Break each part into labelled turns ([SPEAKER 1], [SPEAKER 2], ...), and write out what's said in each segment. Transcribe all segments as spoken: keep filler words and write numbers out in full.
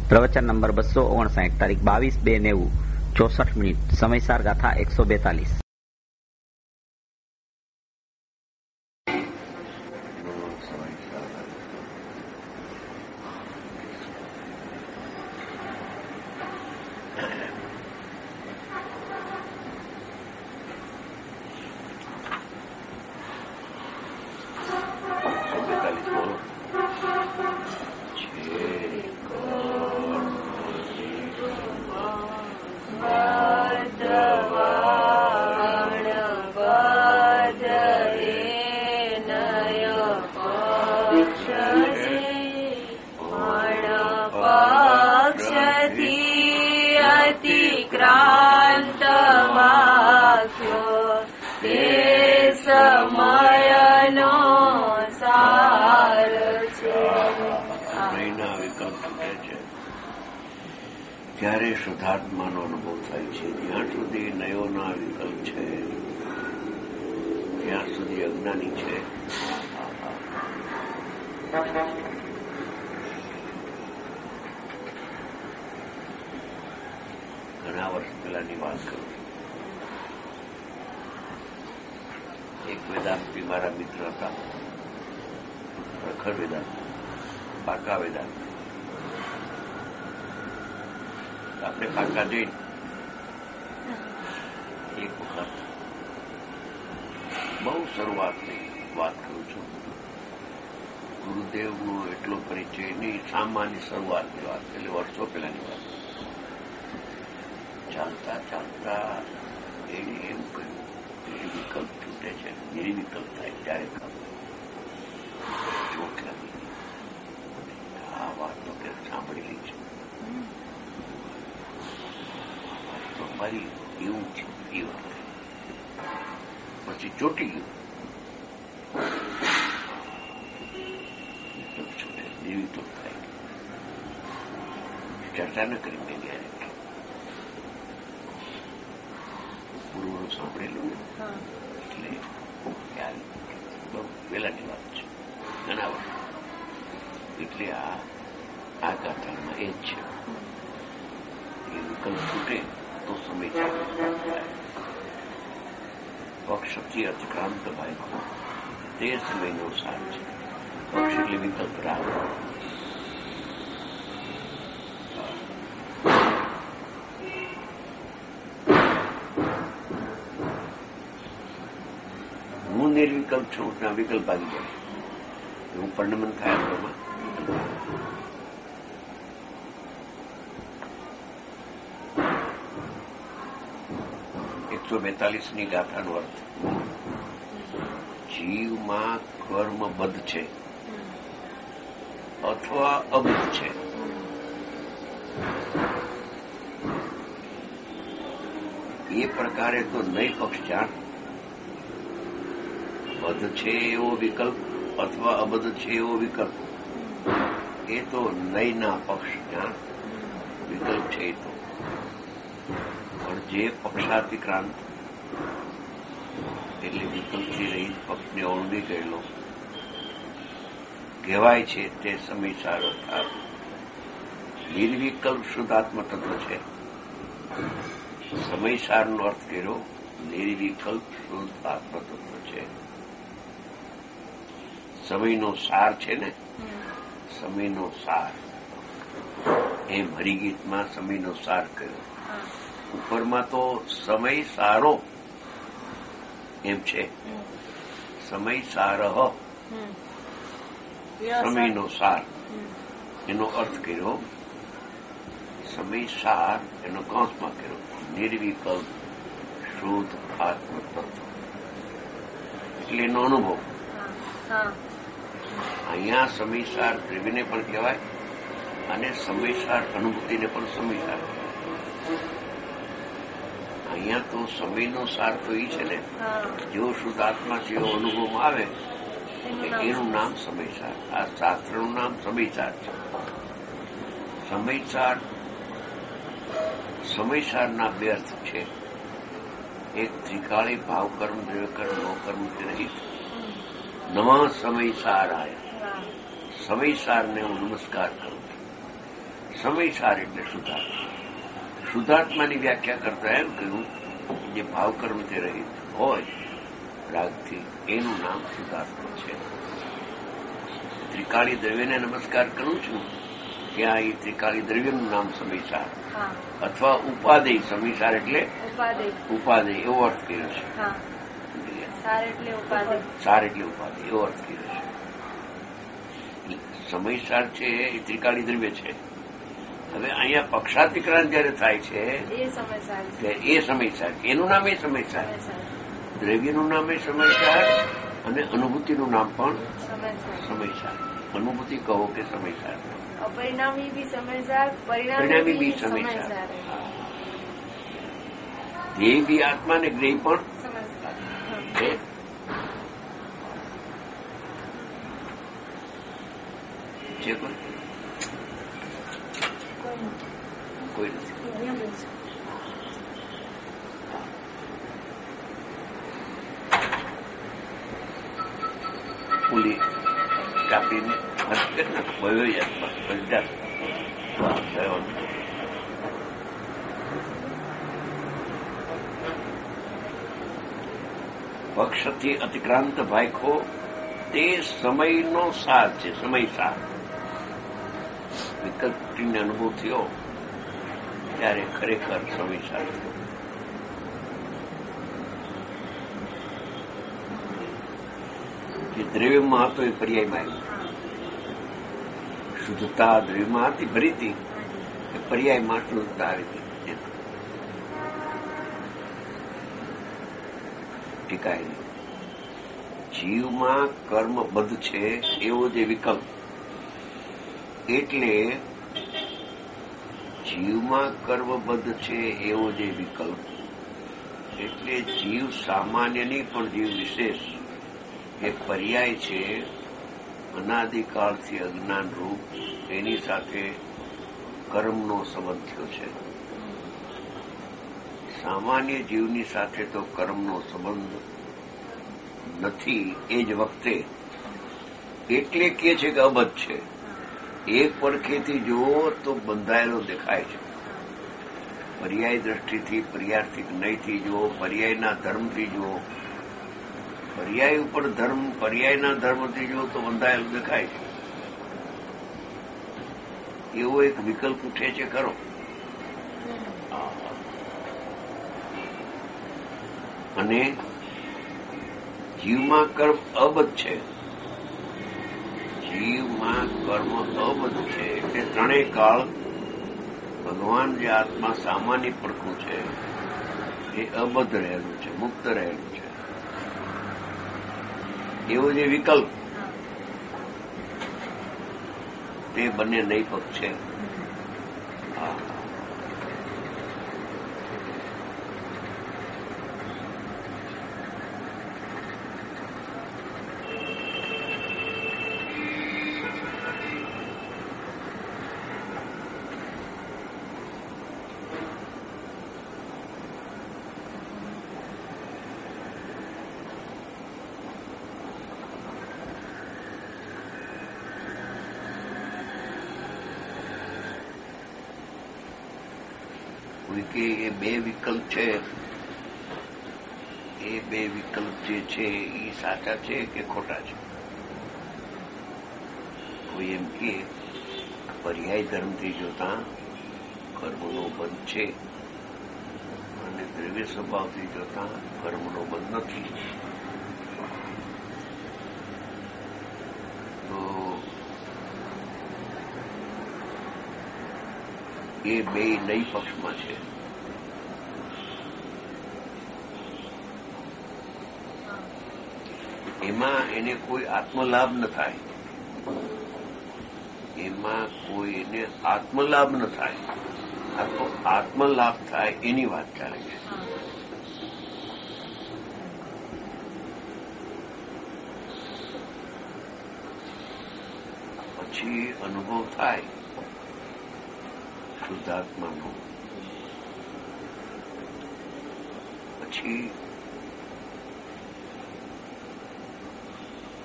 [SPEAKER 1] પ્રવચન નંબર બસો ઓગણસાઠ, તારીખ બાવીસ બે નેવું, ચોસઠ મિનિટ. સમયસાર ગાથા એકસો બેતાલીસ.
[SPEAKER 2] ત્યારે શુદ્ધાત્માનો અનુભવ થાય છે. જ્યાં સુધી નયોના વિકલ્પ છે ત્યાં સુધી અજ્ઞાની છે. ઘણા વર્ષ પહેલાની વાત કરું. એક વેદાંતી મારા મિત્ર હતા, પ્રખર વેદાંત, પાકા વેદાંત. આપણે પાકા જઈને એક વખત બહુ શરૂઆતની વાત કરું છું, ગુરુદેવનો એટલો પરિચય નહીં, સામાન્ય શરૂઆતની વાત, એટલે વર્ષો પહેલાની વાત. ચાલતા ચાલતા એને એમ કહ્યું નિર્વિકલ્પ છૂટે છે, નિર્વિકલ્પ થાય ત્યારે ખબર ચોટ લાગી. આ વાત તો કે સાંભળેલી છે. મારી એવું છે એ વખતે પછી ચોટી ગયું. છૂટે નિર્વિકલ્પ થાય. ચર્ચા ન કરી મેં ગયા પૂર્વનું સાંભળેલું ને, એટલે બહુ પહેલાની વાત છે, ઘણા વર્ષ. એટલે આ આ ગાથામાં એ જ છે. એ વિકલ્પ છૂટે તો સમય થાય. પક્ષથી અતિક્રાંત ભાઈ તે સમયનો સાર છે. પક્ષ એટલે વિકલ્પ રાગ. હું નિર્વિકલ્પ છું, ત્યાં વિકલ્પ આવી જાય. હું પરિણમન થાય એમાં એકસો બેતાલીસ ની ગાથાનો અર્થ. જીવમાં કર્મ બદ્ધ છે અથવા અબદ્ધ છે. એ પ્રકારે તો નહીં પક્ષ જાણ. બદ્ધ છે એવો વિકલ્પ અથવા અબદ્ધ છે એવો વિકલ્પ, એ તો નયના પક્ષ જાણ વિકલ્પ છે. એ તો પણ જે પક્ષાતિક્રાંત એટલે વિકલ્પથી રહિત પક્ષને અવલંબી ગયેલો કહેવાય છે તે સમયસાર અર્થાત નિર્વિકલ્પ શુદ્ધાત્મ તત્વ છે. સમયસારનો અર્થ કર્યો નિર્વિકલ્પ શુદ્ધ આત્મ તત્વ છે. સમયનો સાર છે ને, સમયનો સાર એમ હરિગીતમાં સમયનો સાર કર્યો. ઉપરમાં તો સમય સારો એમ છે, સમય સાર સમયનો સાર એનો અર્થ કર્યો. સમય સાર એનો કૌંસમાં કર્યો નિર્વિકલ્પ શુદ્ધ આત્મ તત્વ એટલે એનો અનુભવ. અહીંયા સમયસાર ત્રિવેને પણ કહેવાય અને સમયસાર અનુભૂતિને પણ સમયસાર. અહીંયા તો સમયનો સાર તો એ છે ને, જેવો શુદ્ધ આત્મા જેવો અનુભવમાં આવે એનું નામ સમયસાર. આ શાસ્ત્રનું નામ સમયસાર છે. સમયસાર સમયસારના બે અર્થ છે. એક ત્રિકાળી ભાવકર્મ દ્રવ્યકર્મ નોકર્મથી રહિત નવા સમયસાર આયા. સમયસારને હું નમસ્કાર કરું છું. સમયસાર એટલે શુદ્ધાત્મા. શુદ્ધાત્માની વ્યાખ્યા કરતા એમ કહ્યું જે ભાવકર્મથી રહિત હોય રાગથી, એનું નામ શુદ્ધાત્મા છે. ત્રિકાળી દ્રવ્યને નમસ્કાર કરું છું ત્યાં એ ત્રિકાળી દ્રવ્યનું નામ સમયસાર અથવા ઉપાદેય. સમયસાર એટલે ઉપાદેય એવો અર્થ કર્યો છે. સાર એટલે ઉપાધિ એવો અર્થ કર્યો છે. સમયસાર છે એ ત્રિકાળી દ્રવ્ય છે. હવે અહીંયા પક્ષાતિક્રાંત જયારે થાય છે એ સમયસાર, એનું નામ એ સમયસાર, દ્રવ્યનું નામ એ સમયસાર અને અનુભૂતિનું નામ પણ સમયસાર. અનુભૂતિ કહો કે સમયસાર,
[SPEAKER 3] પરિણામી બી સમયસાર,
[SPEAKER 2] પરિણામી બી સમયસાર. ધ્યેય બી આત્મા ને જ્ઞેય પણ છે. છે કોઈ કોઈ નથી. પુલી કાપીને પક્ષથી અતિક્રાંત ભાયખો તે સમયનો સાર છે. સમય સાર વિકલ્પને અનુભવ થયો ત્યારે ખરેખર સમય સાર થયો. જે દ્રવ્યમાં હતો એ પર્યાયમાં આવ્યું. શુદ્ધતા દ્રવ્યમાં હતી ભરીતી, એ પર્યાયમાં શુદ્ધતા આવી હતી. ટીકાય જીવમાં કર્મબદ્ધ છે એવો જે વિકલ્પ, એટલે જીવમાં કર્મબદ્ધ છે એવો જે વિકલ્પ એટલે જીવ સામાન્યની પણ જીવ વિશેષ એ પર્યાય છે. અનાદિકાળથી અજ્ઞાન રૂપ એની સાથે કર્મનો સંબંધ થયો છે. સામાન્ય જીવની સાથે તો કર્મનો સંબંધ નથી. એ જ વખતે એટલે કે છે કે અબદ્ધ છે. એક પડખેથી જુઓ તો બંધાયેલો દેખાય છે. પર્યાય દ્રષ્ટિથી, પર્યાર્થિક નયથી જુઓ, પર્યાયના ધર્મથી જુઓ, પર્યાય ઉપર ધર્મ, પર્યાયના ધર્મથી જુઓ તો બંધાયેલું દેખાય છે. એવો એક વિકલ્પ ઉઠે છે ખરો. અને જીવમાં કર્મ અબદ્ધ છે. જીવમાં કર્મ અબદ્ધ છે એટલે ત્રણેય કાળ ભગવાન જે આત્મા સામાન્ય પડખું છે એ અબદ્ધ રહેલું છે, મુક્ત રહેલું છે. એવો જે વિકલ્પ તે બંને નૈપક છે. હા, કે એ બે વિકલ્પ છે, એ બે વિકલ્પ જે છે એ સાચા છે કે ખોટા છે. કોઈ એમ કે પર્યાય ધર્મથી જોતા કર્મનો બંધ છે અને દ્રવ્ય સ્વભાવથી જોતા કર્મનો બંધ નથી. તો એ બે નઈ પક્ષમાં છે. એમાં એને કોઈ આત્મલાભ ન થાય, એમાં કોઈ એને આત્મલાભ ન થાય. આ તો આત્મલાભ થાય એની વાત ચાલે છે. પછી અનુભવ થાય શુદ્ધાત્માનો, પછી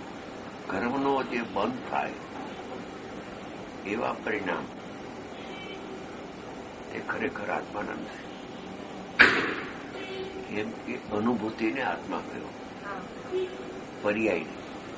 [SPEAKER 2] કર્મનો જે બંધ થાય એવા પરિણામ એ ખરેખર આત્માનંદ છે. એમ કે અનુભૂતિને આત્મા કહ્યો, પર્યાય.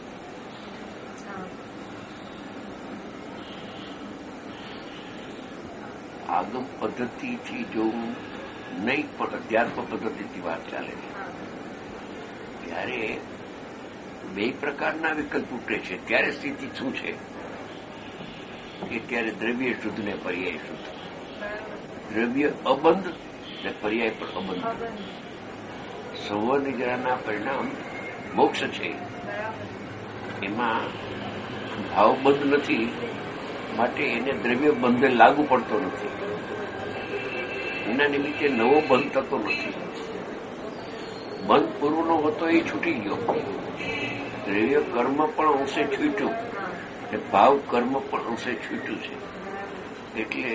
[SPEAKER 2] આગમ પદ્ધતિથી જો નહીં પણ અધ્યાત્મ પદ્ધતિથી વાત ચાલે ત્યારે બે પ્રકારના વિકલ્પ ઉઠે છે. ત્યારે સ્થિતિ શું છે કે ત્યારે દ્રવ્ય શુદ્ધ ને પર્યાય શુદ્ધ, દ્રવ્ય અબંધ ને પર્યાય પણ અબંધ. સંવર નિદ્રાના પરિણામ મોક્ષ છે. એમાં ભાવ બંધ નથી, માટે એને દ્રવ્ય બંધ લાગુ પડતો નથી. એના નિમિત્તે નવો બંધ થતો નથી. બંધ પૂર્વનો હતો એ છૂટી ગયો. દ્રવ્ય કર્મ પણ અંશે છૂટ્યું અને ભાવ કર્મ પણ અંશે છૂટ્યું છે. એટલે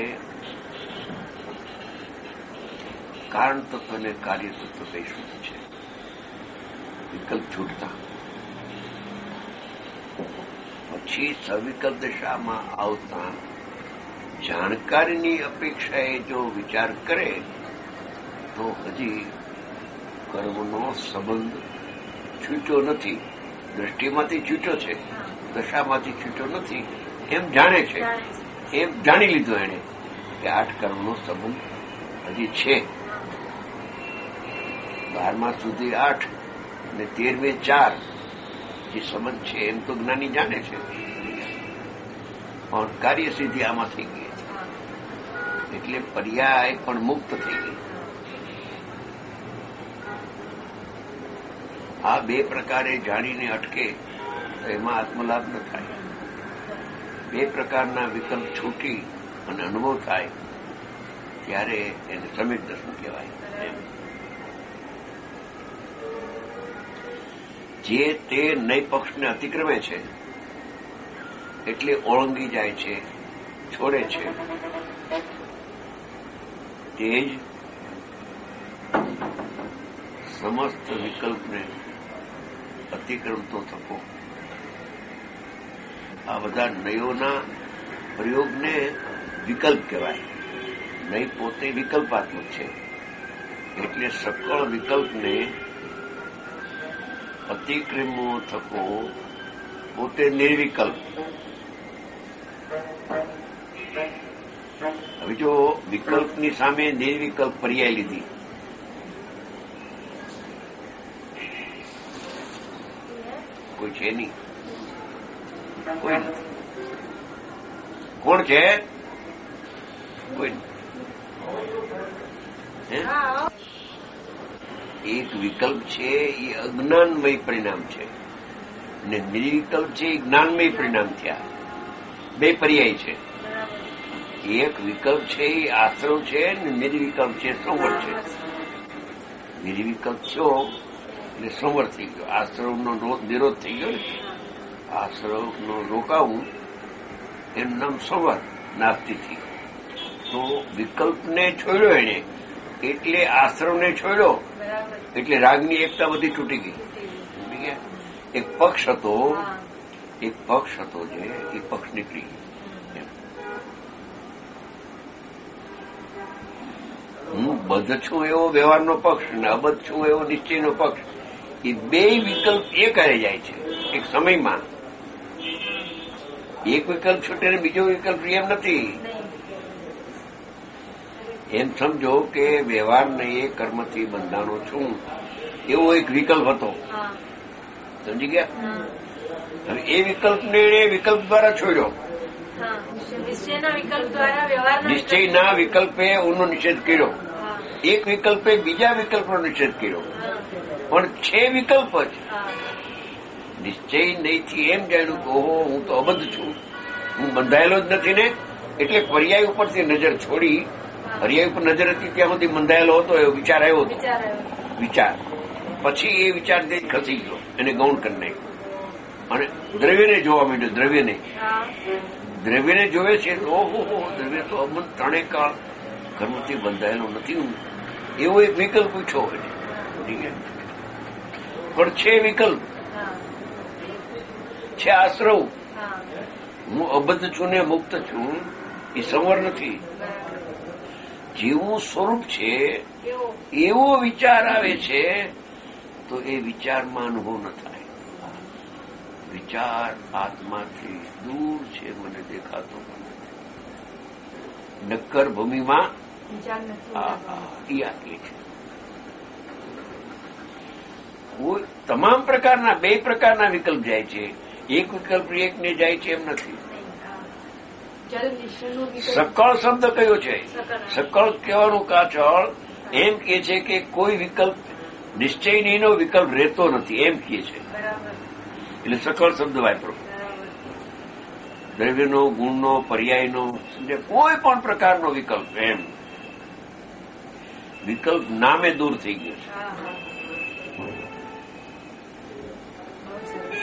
[SPEAKER 2] કારણ તત્વ અને કાર્ય તત્વ કઈ શું છે? વિકલ્પ છૂટતા પછી સવિકલ્પ દશામાં આવતા જાણકારીની અપેક્ષાએ જો વિચાર કરે તો હજી કર્મનો સંબંધ છૂટ્યો નથી. દ્રષ્ટિમાંથી છૂટ્યો છે, દશામાંથી છૂટ્યો નથી એમ જાણે છે. એમ જાણી લીધું એને કે આઠ કર્મનો સંબંધ હજી છે. બારમા સુધી આઠ અને તેરમે ચાર જે સંબંધ છે એમ તો જ્ઞાની જાણે છે, પણ કાર્ય સિદ્ધિ આમાં થઈ ગઈ એટલે પર્યાય પણ મુક્ત થઈ ગઈ. આ બે પ્રકારે જાણીને અટકે તો એમાં આત્મલાભ ન થાય. બે પ્રકારના વિકલ્પ છૂટી અને અનુભવ થાય ત્યારે એને સમ્યક દર્શન કહેવાય. જે તે નય પક્ષને અતિક્રમે છે એટલે ઓળંગી જાય છે, છોડે છે, તે જ સમસ્ત વિકલ્પને અતિક્રમતો થકો. આ બધા નયોના પ્રયોગને વિકલ્પ કહેવાય. નય પોતે વિકલ્પાત્મક છે એટલે સકળ વિકલ્પને અતિક્રમો થકો પોતે નિર્વિકલ્પ. હવે જો વિકલ્પની સામે નિર્વિકલ્પ પર્યાય લીધી, કોઈ છે નહીં, કોઈ નથી. કોણ છે? કોઈ નથી. એક વિકલ્પ છે એ અજ્ઞાનમય પરિણામ છે અને નિર્વિકલ્પ છે એ જ્ઞાનમય પરિણામ થયા. બે પર્યાય છે. એક વિકલ્પ છે એ આશ્રવ છે અને નિર્વિકલ્પ છે સંવર છે. નિર્વિકલ્પ છો એટલે સંવર થઈ ગયો, આશ્રવનો નિરોધ થઈ ગયો ને. આશ્રવનો રોકાવું એનું નામ સંવર નાસ્તિથી. તો વિકલ્પને છોડ્યો એને એટલે આશ્રવને છોડ્યો એટલે રાગની એકતા બધી તૂટી ગઈ. એક પક્ષ હતો, એક પક્ષ હતો જે એ પક્ષ નીકળી ગયો. હું બદ્ધ છું એવો વ્યવહારનો પક્ષ અને અબદ્ધ છું એવો નિશ્ચયનો પક્ષ, એ બે વિકલ્પ એક આવી જાય છે એક સમયમાં. એક વિકલ્પ છૂટે ને બીજો વિકલ્પ એમ નથી. એમ સમજો કે વ્યવહારને એ કર્મથી બંધાણો છું એવો એક વિકલ્પ હતો. સમજી ગયા? હવે એ વિકલ્પને વિકલ્પ દ્વારા છોડ્યો. નિશ્ચયના વિકલ્પે ઉનો નિષેધ કર્યો, એક વિકલ્પે બીજા વિકલ્પનો નિષેધ કર્યો, પણ છે વિકલ્પ જ. નિશ્ચય નહીંથી એમ જાણ્યું કે ઓહો હું તો અબદ્ધ છું, હું બંધાયેલો જ નથી ને. એટલે પર્યાય ઉપરથી નજર છોડી, પર્યાય ઉપર નજર હતી ત્યાં સુધી બંધાયેલો હતો એવો વિચાર આવ્યો હતો. વિચાર પછી એ વિચાર ખસી ગયો, એને ગૌણ કરી નાખ્યો અને દ્રવ્યને જોવા માંડ્યો. દ્રવ્યને દ્રવ્યને જોવે છે ઓહો દ્રવ્ય તો અમન ત્રણેય કાળ કર્મથી બંધાયેલો નથી હું, એવો એક વિકલ્પ પૂછ્યો એને. પણ છે વિકલ્પ, છે આશ્રવ. હું અબદ્ધ છું ને મુક્ત છું એ સંવર નથી. જેવું સ્વરૂપ છે
[SPEAKER 3] કેવો
[SPEAKER 2] એવો વિચાર આવે છે તો એ વિચારમાં અનુભવ ન થાય. વિચાર આત્માથી દૂર છે, મને દેખાતો મને નક્કર ભૂમિમાં
[SPEAKER 3] વિચાર નથી
[SPEAKER 2] આ
[SPEAKER 3] ઉતારવાનો.
[SPEAKER 2] એ આટલી છે. કોઈ તમામ પ્રકારના બે પ્રકારના વિકલ્પ જાય છે. એક વિકલ્પ એકને જાય છે એમ નથી.
[SPEAKER 3] નહીં, હા. જલ નિશ્ચયનું વિકલ્પ
[SPEAKER 2] સકળ શબ્દ કયો છે?
[SPEAKER 3] સકળ.
[SPEAKER 2] સકળ કહેવાનું કાચળ એમ કે છે કે કોઈ વિકલ્પ નિશ્ચયનો વિકલ્પ રહેતો નથી એમ કહે છે.
[SPEAKER 3] બરાબર
[SPEAKER 2] એટલે સકળ શબ્દ વાપરો.
[SPEAKER 3] બરાબર
[SPEAKER 2] દ્રવ્યનો, ગુણનો, પર્યાયનો, સમજે કોઈ પણ પ્રકારનો વિકલ્પ એમ વિકલ્પ નામે દૂર થઈ ગયો છે.
[SPEAKER 3] હા હા બહુ સરસ.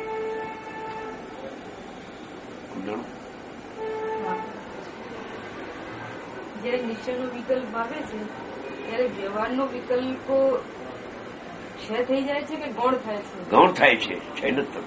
[SPEAKER 2] સમજાણું?
[SPEAKER 3] હા. જ્યારે નિશ્ચયનો વિકલ્પ આવે છે ત્યારે વ્યવહારનો વિકલ્પો ક્ષય થઈ જાય છે કે ગૌણ થાય છે?
[SPEAKER 2] ગૌણ થાય છે, છે નથી થતું.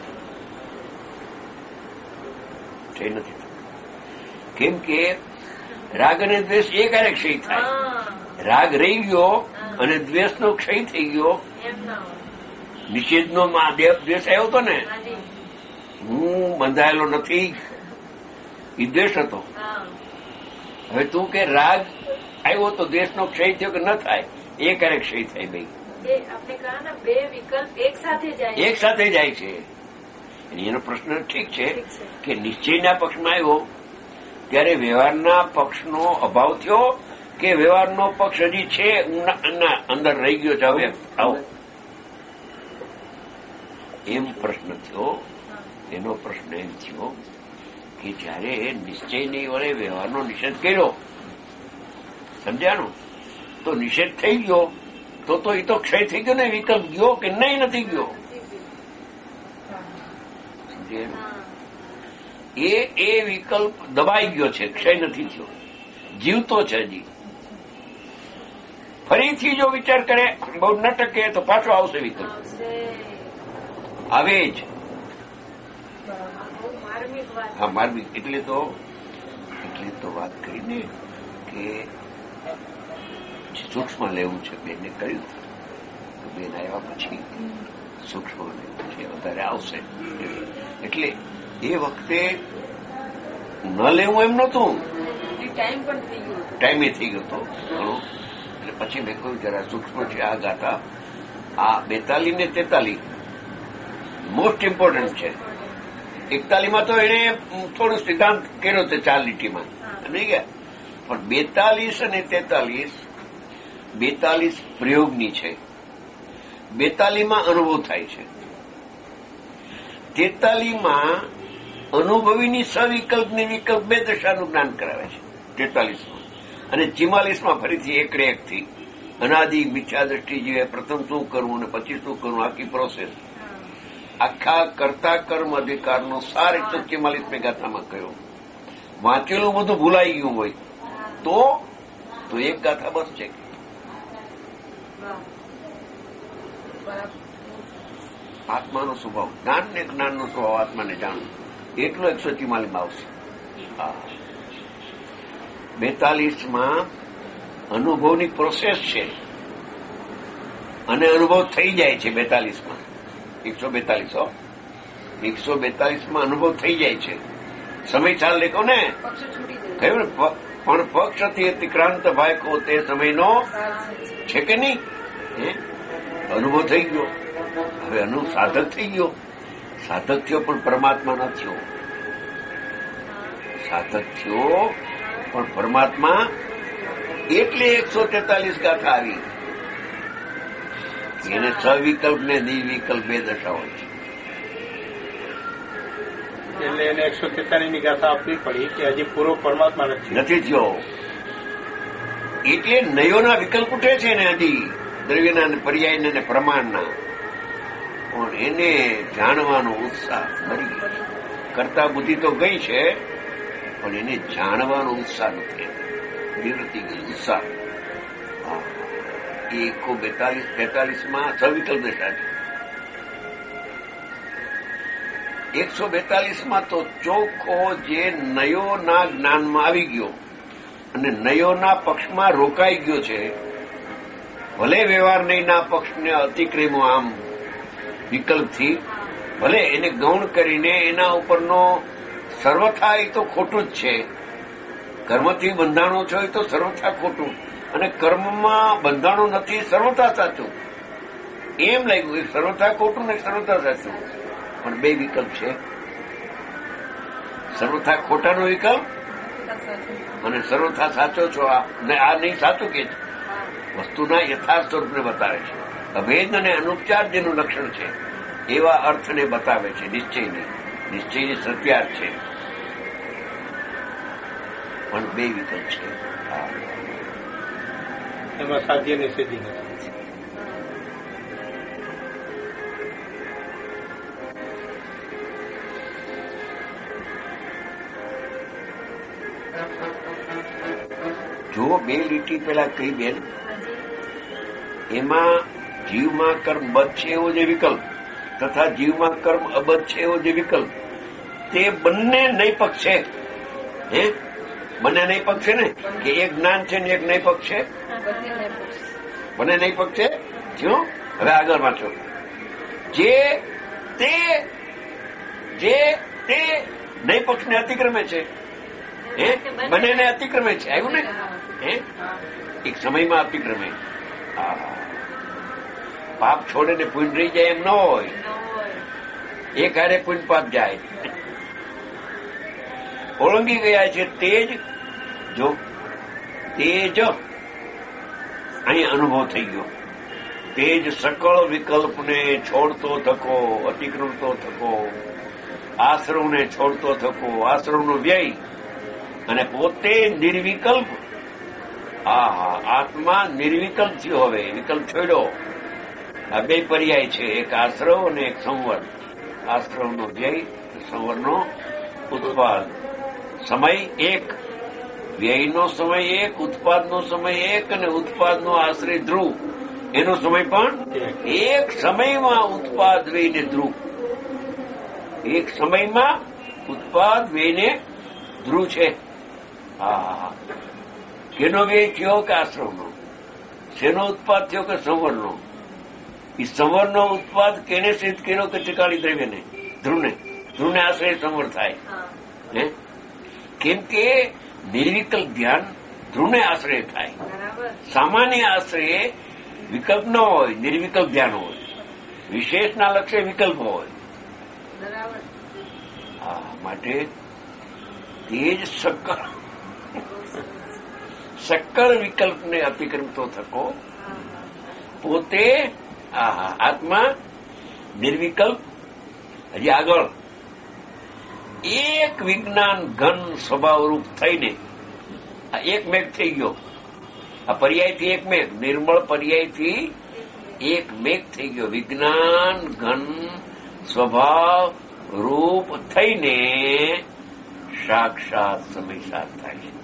[SPEAKER 2] છે નથી થતું. કેમ કે રાગ અને દ્વેષ એક હારે ક્ષય થાય.
[SPEAKER 3] હા,
[SPEAKER 2] રાગ રહી ગયો અને દ્વેષનો ક્ષય થઈ ગયો.
[SPEAKER 3] એમ ના હોય.
[SPEAKER 2] નિષેધનો માં દ્વેષ આવ્યો હતો ને,
[SPEAKER 3] હાજી.
[SPEAKER 2] હું બંધાયેલો નથી, એ દ્વેષ હતો.
[SPEAKER 3] હા
[SPEAKER 2] હવે તું કે રાગ આવ્યો તો દ્વેષનો ક્ષય થયો કે ન થાય, એક હારે ક્ષય થાય. ભાઈ
[SPEAKER 3] એ આપણે કહ્યા ને બે વિકલ્પ એક સાથે જાય
[SPEAKER 2] એક સાથે જાય છે. એનો પ્રશ્ન ઠીક છે
[SPEAKER 3] ઠીક છે.
[SPEAKER 2] કે નિશ્ચયના પક્ષમાં આવ્યો ત્યારે વ્યવહારના પક્ષનો અભાવ થયો કે વ્યવહારનો પક્ષ હજી છે ઉના- અંદર રહી ગયો છે. હવે આવો એમ પ્રશ્ન થયો. એનો પ્રશ્ન એમ થયો કે જયારે નિશ્ચયની વડે વ્યવહારનો નિષેધ કર્યો, સમજ્યાનું, તો નિષેધ થઈ ગયો તો તો એ તો ક્ષય થઈ ગયો ને. વિકલ્પ ગયો કે નહીં? નથી ગયો. સમજ્યા?
[SPEAKER 3] હા
[SPEAKER 2] એ એ વિકલ્પ દબાઈ ગયો છે, ક્ષય નથી થયો, જીવતો છે હજી. ફરીથી જો વિચાર કરે બહુ ન ટકે તો પાછો આવશે વિકલ્પ.
[SPEAKER 3] આવશે.
[SPEAKER 2] આવે જ.
[SPEAKER 3] બહુ માર્મિક વાત.
[SPEAKER 2] હા, માર્મિક. એટલે તો એટલે તો વાત કરીને કે સૂક્ષ્મ લેવું છે. બેને કહ્યું તો બેન આવ્યા પછી સૂક્ષ્મ લેવું છે, વધારે આવશે. એટલે એ વખતે ન લેવું એમ નહોતું,
[SPEAKER 3] ટાઈમ પણ થઈ ગયો હતો.
[SPEAKER 2] ટાઈમે થઈ ગયો હતો ઘણો. એટલે પછી મેં કહ્યું જરા સૂક્ષ્મ છે આ ગાથા. આ બેતાલીસ ને તેતાલીસ મોસ્ટ ઇમ્પોર્ટન્ટ છે. એકતાલીસમાં તો એને થોડું સિદ્ધાંત કર્યો હતો ચાર લીટીમાં, નહીં ગયા. પણ બેતાલીસ અને તેતાલીસ, બેતાલીસ પ્રયોગની છે, બેતાલીસમાં અનુભવ થાય છે, તેતાલીસમાં અનુભવીની સવિકલ્પની વિકલ્પ બે દશાનું જ્ઞાન કરાવે છે તેતાલીસમાં. અને ચિમાલીસમાં ફરીથી એકડે એકથી અનાદિ મિથ્યા દ્રષ્ટિ જીવે પ્રથમ શું કરવું અને પછી શું કરવું, આખી પ્રોસેસ, આખા કર્તા કર્મ અધિકારનો સાર એકસો ચિમાલીસ મેં ગાથામાં કહ્યો. વાંચેલું બધું ભૂલાઈ ગયું હોય તો તો એક ગાથા બસ છે. આત્માનો સ્વભાવ, જ્ઞાન ને જ્ઞાનનો સ્વભાવ આત્માને જાણવું, એટલો એકસો ચિમાલીસમાં આવશે. હા, બેતાલીસમાં અનુભવની પ્રોસેસ છે અને અનુભવ થઈ જાય છે. બેતાલીસમાં એકસો બેતાલીસ હો એકસો બેતાલીસમાં અનુભવ થઈ જાય છે. સમય ચાલ લેખો ને
[SPEAKER 3] પક્ષ છૂટી જાય.
[SPEAKER 2] કહ્યું ને, પ- પણ પક્ષથી અતિક્રાંત ભાયકો તે સમયનો છે કે નહીં? હે? અનુભવ થઈ ગયો. હવે અનુ સાધક થઈ ગયો. સાધક થયો પણ પરમાત્મા ન થયો. સાધક થયો પણ પરમાત્મા. એટલે એકસો તેતાલીસ ગાથા આવી. એને સવિકલ્પ ને નિર્વિકલ્પ બે દશા હોય છે.
[SPEAKER 4] એટલે એને એકસો તેતાલીસ ની ગાથા આપવી પડી કે હજી પૂરો પરમાત્મા નથી.
[SPEAKER 2] નથી થયો. એટલે નયોના વિકલ્પ ઉઠે છે ને હજી, દ્રવ્યના ને પર્યાયના ને પ્રમાણના. પણ એને જાણવાનો ઉત્સાહ મરી ગયો. કરતા બુદ્ધિ તો ગઈ છે પણ એને જાણવાનો ઉત્સાહ નથી. નિવૃત્તિ ગઈ ઉત્સાહ. હા, એ એકો બેતાલીસ તેતાલીસમાં સવિકલ્પ દશા છે. એકસો બેતાલીસમાં તો ચોખ્ખો જે નયોના જ્ઞાનમાં આવી ગયો અને નયોના પક્ષમાં રોકાઈ ગયો છે, ભલે વ્યવહાર નહીંના પક્ષને અતિક્રમો આમ વિકલ્પથી, ભલે એને ગૌણ કરીને એના ઉપરનો સર્વથા એ તો ખોટું જ છે. કર્મથી બંધાણું છો એ તો સર્વથા ખોટું, અને કર્મમાં બંધાણું નથી સર્વથા સાચું. એમ લાગ્યું સર્વથા ખોટું ને સર્વથા સાચું, પણ બે વિકલ્પ છે. સર્વથા ખોટાનો વિકલ્પ અને સર્વથા સાચો છો આ નહીં સાચું કે છે. વસ્તુના યથાર્થ સ્વરૂપને બતાવે છે. અભેદ અને અનુપચાર જેનું લક્ષણ છે એવા અર્થને બતાવે છે. નિશ્ચયની નિશ્ચયની સત્યાર્થ છે, પણ બે વિકલ્પ છે.
[SPEAKER 4] એમાં સાધ્યની સિદ્ધિ નથી.
[SPEAKER 2] જો બે લીટી પેલા કહી બેન, એમાં જીવમાં કર્મ બદ્ધ છે એવો જે વિકલ્પ તથા જીવમાં કર્મ અબદ્ધ છે એવો જે વિકલ્પ, તે બંને નૈપક છે. હે બંને નૈપક છે ને, કે એક જ્ઞાન છે ને એક નૈપક છે? બંને નૈપક છે. જો હવે આગળ વાંચો. જે તે જે તે નૈપક્ષને અતિક્રમે છે, હે બંનેને અતિક્રમે છે. આવ્યું ને? હે એક સમયમાં અતિક્રમે. પાપ છોડે ને પુણ્ય રહી જાય એમ ન હોય. એક હારે પુણ્ય પાપ જાય. ઓળંગી ગયા છે તેજ. જો તેજ અહીં અનુભવ થઈ ગયો. તેજ સકળ વિકલ્પને છોડતો થકો, અતિક્રમતો થકો, આશ્રવને છોડતો થકો, આશ્રવનો વ્યય, અને પોતે નિર્વિકલ્પ. હા હા આત્મા નિર્વિકલ્પ થયો. હવે વિકલ્પ છોડ્યો. આ બે પર્યાય છે, એક આશ્રવ અને એક સંવર. આશ્રવનો વ્યય, સંવરનો ઉત્પાદ. સમય એક, વ્યયનો સમય એક, ઉત્પાદનો સમય એક, અને ઉત્પાદનો આશ્રય ધ્રુવ, એનો સમય પણ એક. સમયમાં ઉત્પાદ વ્યયને ધ્રુવ, એક સમયમાં ઉત્પાદ વ્યયને ધ્રુવ છે. હા કેનો વ્યય થયો કે આશ્રમનો? શેનો ઉત્પાદ થયો કે સંવરનો? એ સંવરનો ઉત્પાદ કેને સિદ્ધ કર્યો કે ટીકાળી દ્રવ્યને? ધ્રુવને. ધ્રુવને આશ્રય સંવર થાય. હે કેમ કે નિર્વિકલ્પ ધ્યાન ધ્રુવને આશ્રય થાય. સામાન્ય આશ્રય વિકલ્પ ન હોય, નિર્વિકલ્પ ધ્યાન હોય. વિશેષના લક્ષ્ય વિકલ્પ હોય. હા માટે તેજ સકળ સકળ વિકલ્પને અતિક્રમતો થકો, પોતે આત્મા નિર્વિકલ્પ. હજી આગળ એક વિજ્ઞાન ઘન સ્વભાવરૂપ થઈને આ એક મેઘ થઈ ગયો. આ પર્યાયથી એક મેઘ, નિર્મળ પર્યાયથી એક મેઘ થઈ ગયો. વિજ્ઞાન ઘન સ્વભાવ રૂપ થઈને સાક્ષાત સમય સાત થાય છે.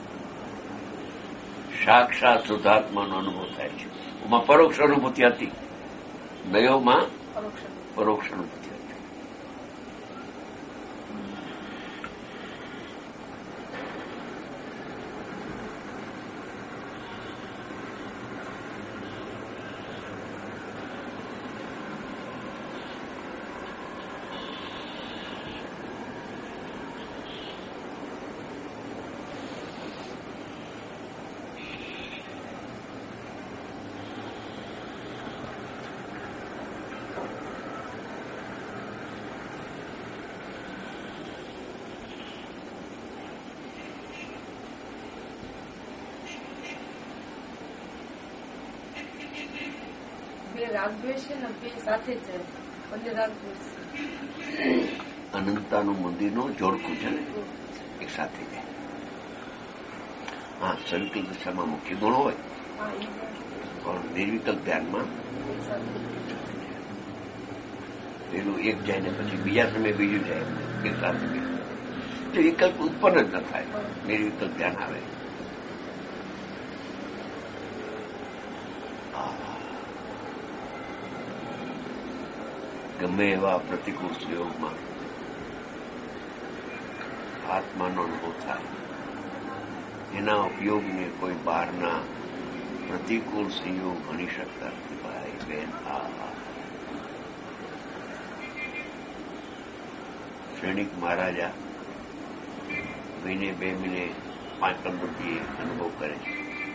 [SPEAKER 2] સાક્ષાત શુદ્ધાત્માનો અનુભવ થાય છે. એમાં પરોક્ષ અનુભૂતિ હતી, નયોમાં પરોક્ષ અનુભૂતિ હતી. અનંતતાનું મંદિરનું જોડકું છે ને, એક સાથે જાય. હા સંકલ્પ દિશામાં મુખ્ય ગુણ હોય, પણ નિર્વિકલ્પ ધ્યાનમાં પેલું એક જાય ને પછી બીજા સમયે બીજું જાય, એક સાથે બીજું. તો વિકલ્પ ઉત્પન્ન જ ન થાય, નિર્વિકલ્પ ધ્યાન આવે. ગમે એવા પ્રતિકૂળ સંયોગમાં આત્માનો અનુભવ થાય એના ઉપયોગને કોઈ બહારના પ્રતિકૂળ સંયોગ ગણી શકતા નથી. ભાઈ બેન, આ શ્રેણિક મહારાજા મહિને બે મહિને પાંચ પંદર અનુભવ કરે છે.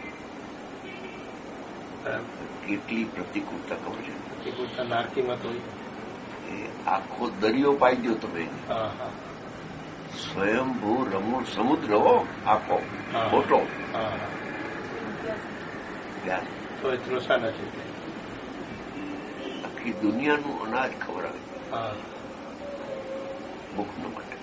[SPEAKER 2] કેટલી પ્રતિકૂળતા કહો છો.
[SPEAKER 4] પ્રતિકૂળતા નારકીમાં તો
[SPEAKER 2] એ આખો દરિયો પાઈ દો તમે. સ્વયંભૂ રમૂળ સમુદ્ર હો આખો ખોટો.
[SPEAKER 4] તો એ ત્રોસા નથી.
[SPEAKER 2] આખી દુનિયાનું અનાજ ખવડાવે ભૂખનો માટે.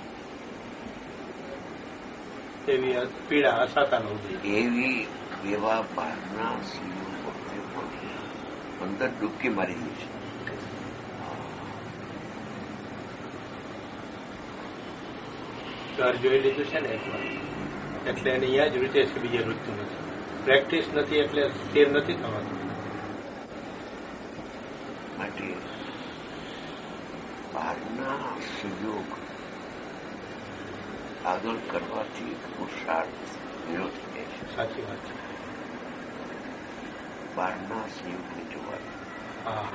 [SPEAKER 4] એવી પીડા અસાતા નો
[SPEAKER 2] એવી એવા બહારના સિંહો વખતે પણ અંદર ડૂબકી મારી દે છે.
[SPEAKER 4] ઘર જોઈ લીધું છે ને એકવાર, એટલે એને અહીંયા જ રૂચે છે, બીજે રૂચતું નથી. પ્રેક્ટિસ નથી એટલે સ્થિર નથી થવાનું.
[SPEAKER 2] માટે બહારના સહયોગ આગળ કરવાથી પુરુષાર્થ વિરોધ થાય છે.
[SPEAKER 4] સાચી વાત છે.
[SPEAKER 2] બહારના સંયોગને જોવાનું.
[SPEAKER 4] હા,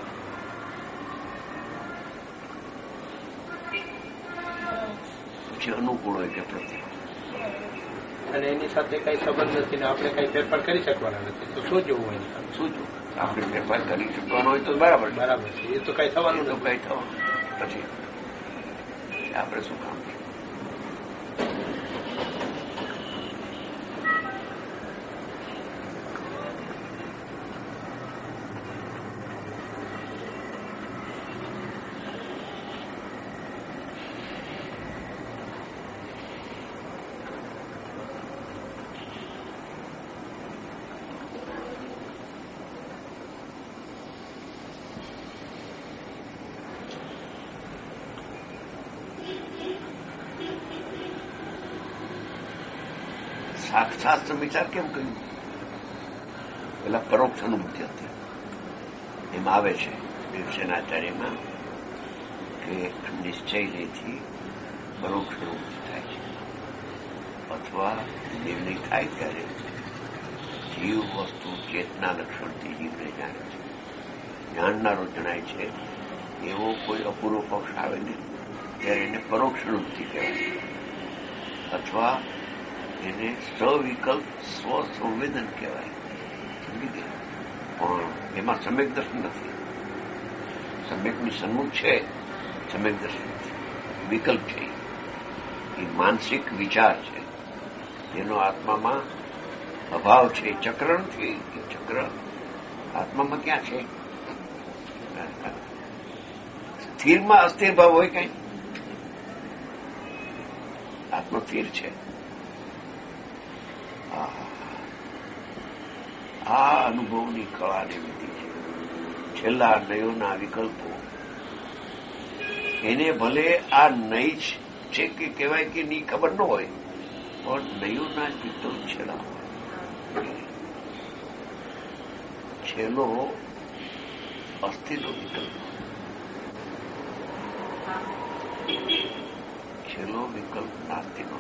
[SPEAKER 2] પછી અનુકૂળ હોય કે પ્રતિકૂળ,
[SPEAKER 4] અને એની સાથે કઈ સંબંધ નથી ને આપણે કઈ ફેરફાર કરી શકવાના નથી. તો શું જોવું એની સાથે?
[SPEAKER 2] શું જો આપણે ફેરફાર કરી શકવાનો હોય તો બરાબર
[SPEAKER 4] બરાબર છે. એ તો કઈ થવાનું
[SPEAKER 2] તો
[SPEAKER 4] નથી.
[SPEAKER 2] કઈ થવાનું પછી આપણે શું કામ છે. શાસ્ત્ર વિચાર કેમ કહ્યું? પેલા પરોક્ષ અનુભૂતિ હતી. એમાં આવે છે દેવસેનાચાર્યમાં કે નિશ્ચયથી પરોક્ષ અનુભૂતિ થાય છે, અથવા નિર્ણય થાય ત્યારે જીવ વસ્તુ ચેતના લક્ષણથી જીવને જાણે છે. જાણનારો જણાય છે. એવો કોઈ અપૂર્વ પક્ષ આવે ને ત્યારે એને પરોક્ષ અનુભૂતિ કહેવાય, અથવા એને સવિકલ્પ સ્વસંવેદન કહેવાય. સમજી ગયા? પણ એમાં સમ્યક દર્શન નથી. સમ્યકની સન્મુખ છે, સમ્યક દર્શન નથી. વિકલ્પ છે. એ માનસિક વિચાર છે, જેનો આત્મામાં અભાવ છે. ચક્ર નથી. એ ચક્ર આત્મામાં ક્યાં છે? સ્થિરમાં અસ્થિર ભાવ હોય કઈ? આત્મા સ્થિર છે. આ અનુભવની કળાની વિધિ છે. છેલ્લા નયોના વિકલ્પો એને ભલે આ નહીં છે કે કહેવાય કે ની ખબર ન હોય, પણ નયોના જ વિકલ્પ છેલ્લા હોય. છેલ્લો અસ્થિરનો વિકલ્પ, છેલ્લો વિકલ્પ નાસ્તિનો.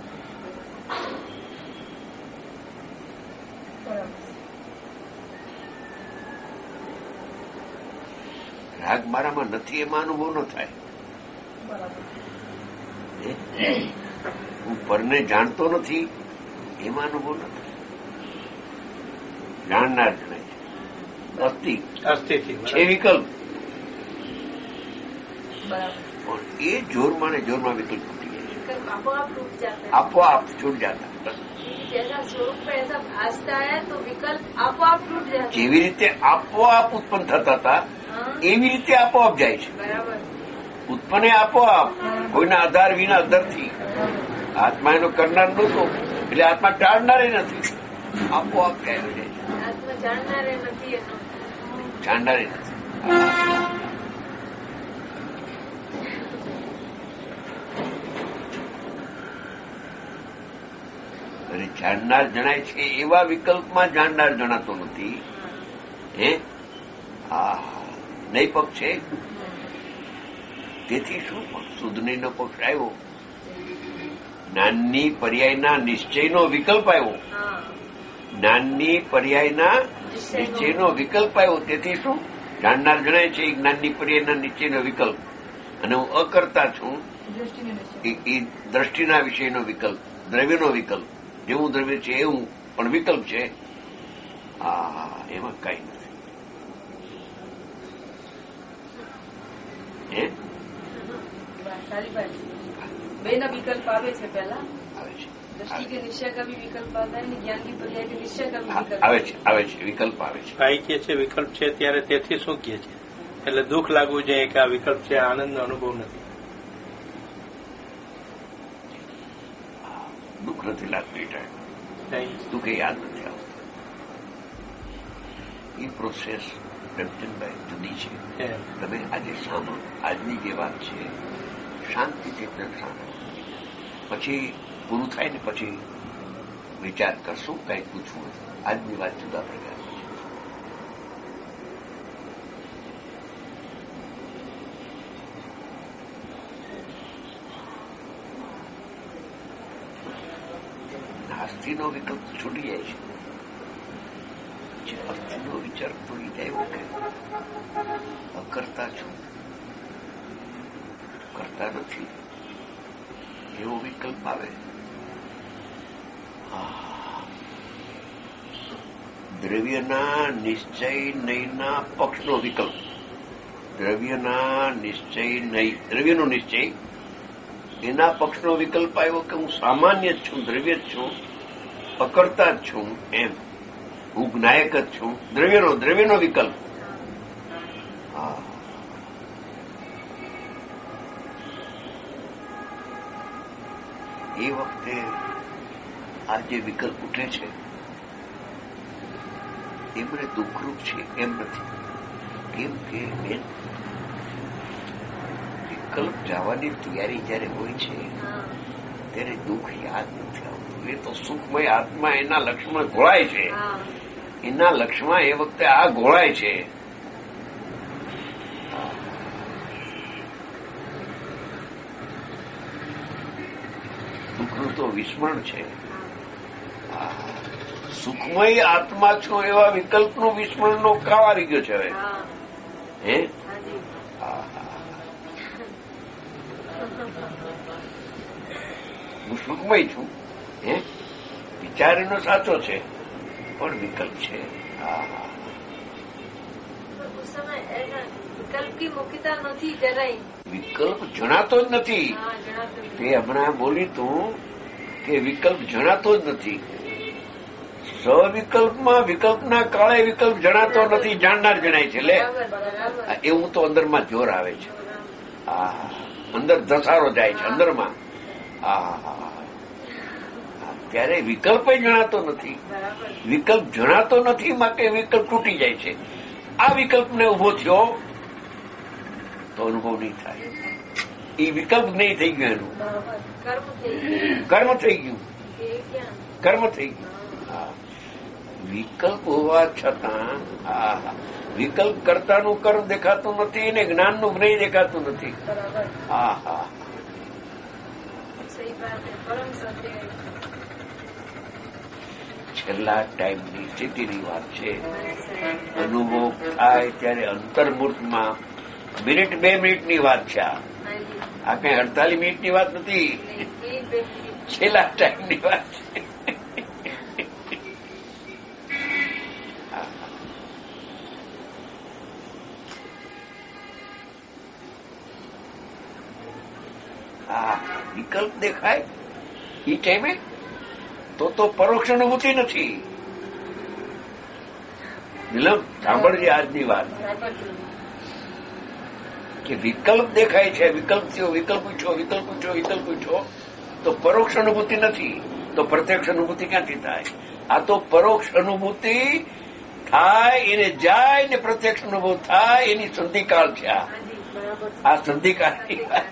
[SPEAKER 2] રાગ મારામાં નથી એમાં અનુભવ ન થાય. હું પરને જાણતો નથી એમાં અનુભવ ન થાય. જાણનાર જણાય છે. અસ્થિ છે વિકલ્પ, પણ એ જોરમાં ને જોરમાં વિકલ્પ તૂટી જાય છે. આપોઆપ છૂટ જાતા.
[SPEAKER 3] जैसा स्वरूप में ऐसा भासता है तो विकल्प આપોઆપ टूट जाता है.
[SPEAKER 2] જેવી રીતે આપોઆપ ઉત્પન્ન થતા હતા એવી રીતે આપોઆપ જાય છે.
[SPEAKER 3] બરાબર.
[SPEAKER 2] ઉત્પન્ન આપોઆપ, કોઈના આધાર વિના અંદરથી. આત્મા એનો કરનાર નહોતો, એટલે આત્મા ટાળનારે નથી. આપોઆપ જાય છે.
[SPEAKER 3] આત્મા જાણનારે નથી એનો.
[SPEAKER 2] જાણનારે નથી. અને જાણનાર જણાય છે એવા વિકલ્પમાં જાણનાર જણાતો નથી. હે આ નહીં પક્ષ છે. તેથી શું શુદ્ધ નહીંનો પક્ષ આવ્યો જ્ઞાનની પર્યાયના નિશ્ચયનો વિકલ્પ આવ્યો. જ્ઞાનની પર્યાયના નિશ્ચયનો વિકલ્પ આવ્યો. તેથી શું જાણનાર જણાય છે એ જ્ઞાનની પર્યાયના નિશ્ચયનો વિકલ્પ, અને હું અકર્તા છું એ દ્રષ્ટિના વિષયનો વિકલ્પ, દ્રવ્યનો વિકલ્પ. જેવું દ્રવ્ય છે એવું પણ વિકલ્પ છે. આ એમાં કઈ નથી. હે
[SPEAKER 3] બે ના વિકલ્પ આવે છે પેલા
[SPEAKER 2] આવે છે
[SPEAKER 3] दृष्टि के निश्चय का भी विकल्प आता है, ज्ञान की पर्याय के निश्चय का भी विकल्प
[SPEAKER 2] આવે છે આવે છે વિકલ્પ આવે છે.
[SPEAKER 4] ભાઈ કે છે વિકલ્પ છે ત્યારે તેથી શું કહે છે? એટલે દુઃખ લાગવું જોઈએ કે આ વિકલ્પ છે, આનંદનો અનુભવ નથી.
[SPEAKER 2] દુઃખ નથી લાગતું એ ટાઈમ, દુઃખ એ યાદ નથી આવતું. એ પ્રોસેસ રંજનભાઈ જુદી છે. તમે આજે સાંભળો, આજની જે વાત છે શાંતિથી સાંભળો, પછી પૂરું થાય ને પછી વિચાર કરશું કઈ પૂછવું. આજની વાત જુદા પ્રકારની છે. નાસ્તિનો વિકલ્પ છૂટી જાય છે, જે અર્થનો વિચાર ભૂલી જાય કે અકર્તા છું, કરતા નથી એવો વિકલ્પ આવે. દ્રવ્યના નિશ્ચય નહીંના પક્ષનો વિકલ્પ, દ્રવ્યના નિશ્ચય નહીં, દ્રવ્યનો નિશ્ચય એના પક્ષનો વિકલ્પ આવ્યો કે હું સામાન્ય જ છું, દ્રવ્ય જ છું, અકર્તા જ છું, એમ હું જ્ઞાયક જ છું. દ્રવ્યનો દ્રવ્યનો વિકલ્પ. હા, એ વખતે આ જે વિકલ્પ ઉઠે છે એ મને દુઃખરૂપ છે એમ નથી. કેમ કે બેન, વિકલ્પ જવાની તૈયારી જયારે હોય છે ત્યારે દુઃખ યાદ નથી આવતું. એ તો સુખમય આત્મા એના લક્ષ્યમાં ઘોળાય છે, એના લક્ષ્યમાં એ વખતે આ ઘોળાય છે. દુઃખનું તો વિસ્મરણ છે. સુખમય આત્મા છો એવા વિકલ્પનું વિસ્મરણનો કાળ આવી ગયો છે હવે. હે હું સુખમય છું, હે વિચાર એનો સાચો છે પણ વિકલ્પ છે.
[SPEAKER 3] વિકલ્પ કી મુક્તા નથી જરાય,
[SPEAKER 2] વિકલ્પ જણાતો જ નથી. તે હમણાં બોલી તું કે વિકલ્પ જણાતો જ નથી. સવિકલ્પમાં વિકલ્પના કાળે વિકલ્પ જણાતો નથી, જાણનાર જણાય છે. એટલે એવું તો અંદરમાં જોર આવે છે. આ અંદર ધસારો જાય છે અંદરમાં. આ ત્યારે વિકલ્પ જણાતો નથી. વિકલ્પ જણાતો નથી માટે વિકલ્પ તૂટી જાય છે. આ વિકલ્પને ઉભો થયો તો અનુભવ નહીં થાય. એ વિકલ્પ નહીં થઈ ગયો, એનું કર્મ થઈ ગયું, કર્મ થઈ ગયું. વિકલ્પ હોવા છતાં વિકલ્પ કરતાનું કર્મ દેખાતું નથી ને જ્ઞાનનું જ્ઞેય દેખાતું નથી. હા હા છેલ્લા ટાઈમની સ્થિતિની વાત છે. અનુભવ થાય ત્યારે અંતર્મૂર્તમાં મિનિટ બે મિનિટની વાત છે. આ કઈ અડતાલીસ મિનિટની વાત નથી, છેલ્લા ટાઈમની વાત છે. વિકલ્પ દેખાય એ ટાઈમે તો તો પરોક્ષ અનુભૂતિ નથી. નીલમ સાંભળજે આજની વાત કે વિકલ્પ દેખાય છે, વિકલ્પ થયો, વિકલ્પ પૂછો, વિકલ્પ પૂછો, વિકલ્પ પૂછો તો પરોક્ષ અનુભૂતિ નથી. તો પ્રત્યક્ષ અનુભૂતિ ક્યાંથી થાય? આ તો પરોક્ષ અનુભૂતિ થાય એને જાય ને પ્રત્યક્ષ અનુભવ થાય એની સંધિકાળ છે. આ સંધિકાળની વાત.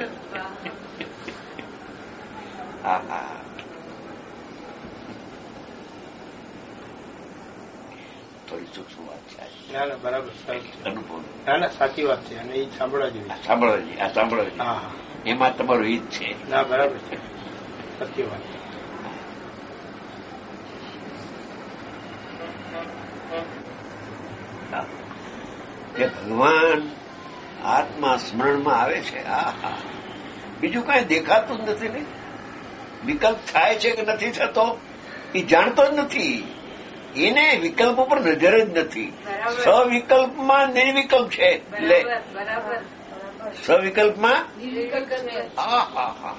[SPEAKER 2] હા હા થોડી સૂક્ષ્મ વાત છે.
[SPEAKER 4] ના ના બરાબર
[SPEAKER 2] અનુભવ
[SPEAKER 4] ના ના સાચી વાત છે અને એ સાંભળવા જોઈએ.
[SPEAKER 2] સાંભળવા જોઈએ, આ સાંભળવા જોઈએ. એમાં તમારું હિત છે.
[SPEAKER 4] ના બરાબર છે. સત્ય વાત.
[SPEAKER 2] કે ભગવાન આત્મા સ્મરણમાં આવે છે. આ હા બીજું કઈ દેખાતું જ નથી ને. વિકલ્પ થાય છે કે નથી થતો એ જાણતો જ નથી. એને વિકલ્પ ઉપર નજર જ નથી. સવિકલ્પમાં નિર્વિકલ્પ છે. લે સવિકલ્પમાં હા હા હા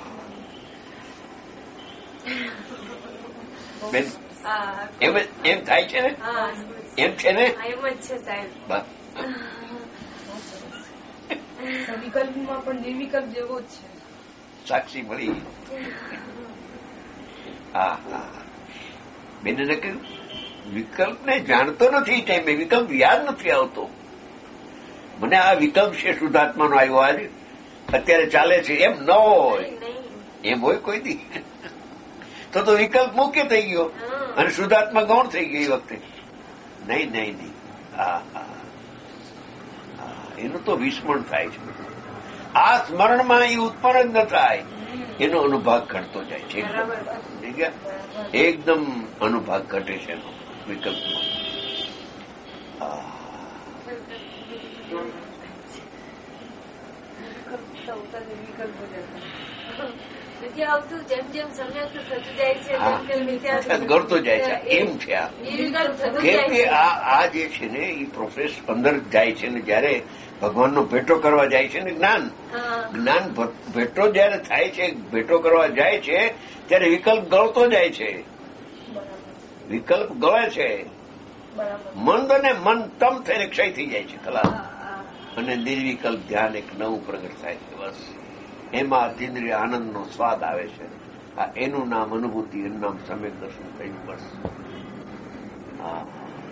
[SPEAKER 2] બેન એમ એમ થાય છે ને. એમ છે ને.
[SPEAKER 3] વિકલ્પમાં પણ નિર્વિકલ્પ જેવો જ છે.
[SPEAKER 2] સાક્ષી મળી. હા હા બેનને કહ્યું વિકલ્પને જાણતો નથી. ટાઈમે વિકલ્પ યાદ નથી આવતો. મને આ વિકલ્પ છે શુદ્ધાત્માનો આવ્યો આજે અત્યારે ચાલે છે એમ ન હોય. એમ હોય કોઈ દી તો તો વિકલ્પ મુખ્ય થઈ ગયો અને શુદ્ધાત્મા ગૌણ થઈ ગઈ વખતે. નહીં નહીં નહીં હા હા એનું તો વિસ્મરણ થાય છે. આ સ્મરણમાં એ ઉત્પન્ન જ ન થાય. એનો અનુભાગ ઘટતો જાય છે. એકદમ અનુભાગ ઘટે છે એનો વિકલ્પમાં.
[SPEAKER 5] જેમ જેમ સમ્યક થતું જાય છે
[SPEAKER 2] ઘટતો જાય છે. એમ છે આ કેમ કે આ જે છે ને એ પ્રોસેસ અંદર જાય છે ને જયારે ભગવાનનો ભેટો કરવા જાય છે ને જ્ઞાન જ્ઞાન ભેટો જયારે થાય છે ભેટો કરવા જાય છે ત્યારે વિકલ્પ ગળતો જાય છે. વિકલ્પ ગળે છે. મંદ અને મન તમ થઈને ક્ષય થઈ જાય છે ખલાસ. અને નિર્વિકલ્પ ધ્યાન એક નવું પ્રગટ થાય છે. બસ એમાં અતિન્દ્રિય આનંદનો સ્વાદ આવે છે. આ એનું નામ અનુભૂતિ, એનું નામ સમ્યક દર્શન થયું. બસ હા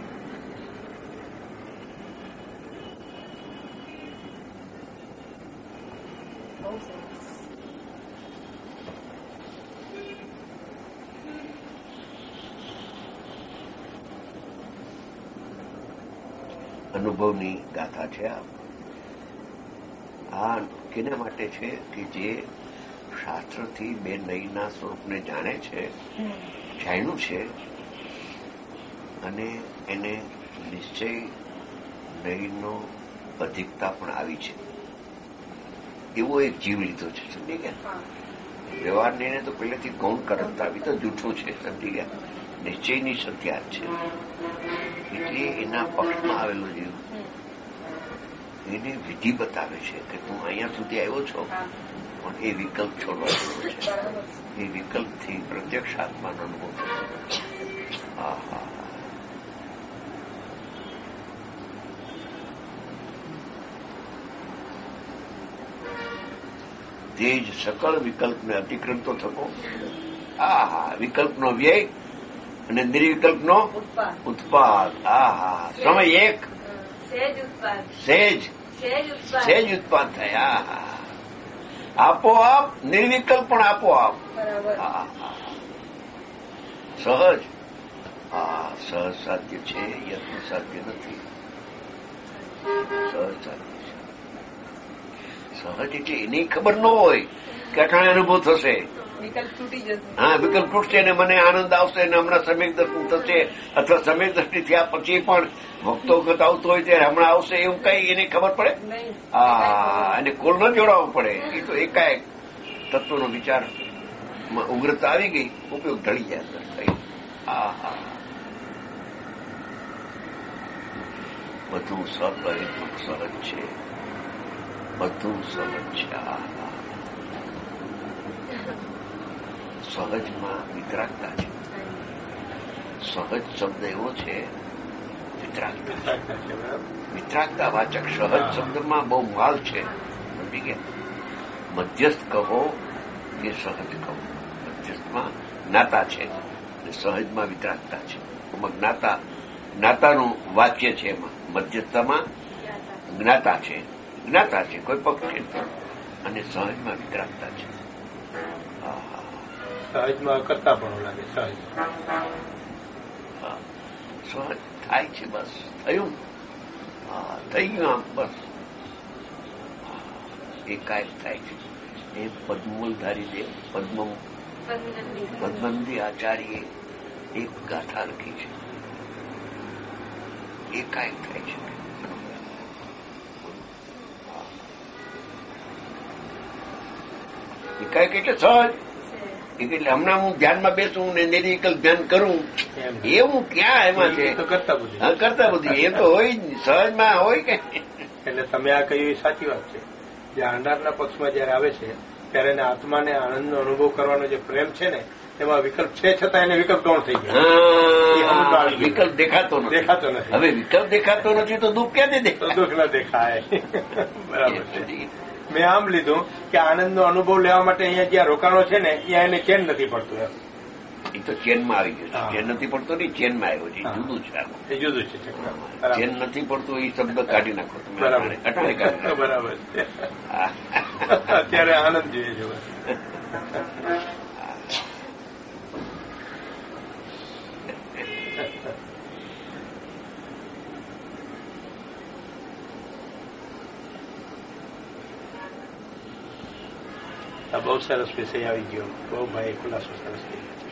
[SPEAKER 2] અનુભવની ગાથા છે. આ કેના માટે છે કે જે શાસ્ત્રથી બે નયના સ્વરૂપને જાણે છે, જાણ્યું છે અને એને નિશ્ચય નયનો અધિકતા પણ આવી છે એવો એક જીવ લીધો છે. સમજી ગયા? વ્યવહારને એને તો પહેલેથી ગૌણ કરતા આવી તો જૂઠું છે. સમજી ગયા? નિશ્ચયની સત્યાત છે એટલે એના પક્ષમાં આવેલો જીવ એને વિધિ બતાવે છે કે તું અહીંયા સુધી આવ્યો છો પણ એ વિકલ્પ છોડવા જેવો છે. એ વિકલ્પથી પ્રત્યક્ષ આત્માનો અનુભવ હા હા તે જ સકળ વિકલ્પને અતિક્રમતો થકો. આ હા વિકલ્પનો વ્યય અને નિર્વિકલ્પનો ઉત્પાદ. આ હા સમય એક સહેજ સહેજ ઉત્પાદ થાય. આ હા આપોઆપ નિર્વિકલ્પ પણ આપોઆપ. હા હા સહજ. હા સહજ સાધ્ય છે, યત્ન સાધ્ય નથી. સહજ સાધ્ય છે. સહજ એટલે એની ખબર ન હોય કે અઠાણે અનુભવ થશે.
[SPEAKER 3] વિકલ્પ તૂટી જશે.
[SPEAKER 2] હા વિકલ્પ તૂટશે ને મને આનંદ આવશે ને હમણાં સમ્યક દર્શન થશે અથવા સમ્યક દ્રષ્ટિ થયા પછી પણ ભક્તો વખત આવતો હોય ત્યારે હમણાં આવશે એવું કઈ એને ખબર પડે? હા અને કોલ ન જોડાવવો પડે. એ તો એકાએક તત્વનો વિચાર ઉગ્રતા આવી ગઈ, ઉપયોગ ઢળી જાય. હા હા બધું સહજ સહજ છે. બધું સહજ છે. હા હા સહજમાં વિતરાગતા છે. સહજ શબ્દ એવો છે વિતરાગતા. વિતરાગતા વાચક સહજ શબ્દમાં બહુ માલ છે. સમજી ગયા? મધ્યસ્થ કહો કે સહજ કહો. મધ્યસ્થમાં જ્ઞાતા છે અને સહજમાં વિતરાગતા છે. એમાં જ્ઞાતા જ્ઞાતાનું વાક્ય છે. એમાં મધ્યસ્થમાં જ્ઞાતા છે. જ્ઞાતા છે કોઈ પક્ષ છે અને સહજમાં વિતરાગતા છે.
[SPEAKER 4] સહજમાં કરતા પણ લાગે. સહજ
[SPEAKER 2] સહજ થાય છે. બસ થયું. હા થઈ ગયું. આમ બસ એકાએક થાય છે. એ પદ્મૂલધારી દેવ પદ્મ પદ્મનંદી આચાર્ય એક ગાથા લખી છે, એકાએક થાય છે. એકાએક એટલે સહજ, એટલે હમણાં હું ધ્યાનમાં બેસું ને નિર્વિકલ્પ ધ્યાન કરું એવું ક્યાં એમાં છે? હા, કરતા બધી એ તો હોય જ, સહજમાં હોય કે.
[SPEAKER 4] એટલે તમે આ કહ્યું એ સાચી વાત છે. જે આંડારના પક્ષમાં જયારે આવે છે ત્યારે એને આત્માને આનંદનો અનુભવ કરવાનો જે પ્રેમ છે ને એમાં વિકલ્પ છે, છતાં એને વિકલ્પ ગૌણ થઈ ગયો.
[SPEAKER 2] વિકલ્પ દેખાતો નથી.
[SPEAKER 4] દેખાતો નથી.
[SPEAKER 2] હવે વિકલ્પ દેખાતો નથી તો દુઃખ ક્યાંથી દેખાય?
[SPEAKER 4] દુઃખ ના દેખાય. બરાબર છે. મેં આમ લીધું કે આનંદનો અનુભવ લેવા માટે અહીંયા જ્યાં રોકાણો છે ને ત્યાં એને ચેન નથી પડતું. એમ
[SPEAKER 2] એ તો ચેનમાં આવી ગયું છે. ચેન નથી પડતો નહીં, ચેનમાં આવ્યો છે. જુદું છે.
[SPEAKER 4] એ જુદું છે.
[SPEAKER 2] ચેન નથી પડતું એ શબ્દ કાઢી નાખો તમે.
[SPEAKER 4] બરાબર.
[SPEAKER 2] અટાણે કાઢી.
[SPEAKER 4] બરાબર છે. અત્યારે આનંદ જોઈએ છે. બહુ સરસ વિષય આવી ગયો. બહુ ભાઈ ખુલાસો સરસ થઈ ગયો.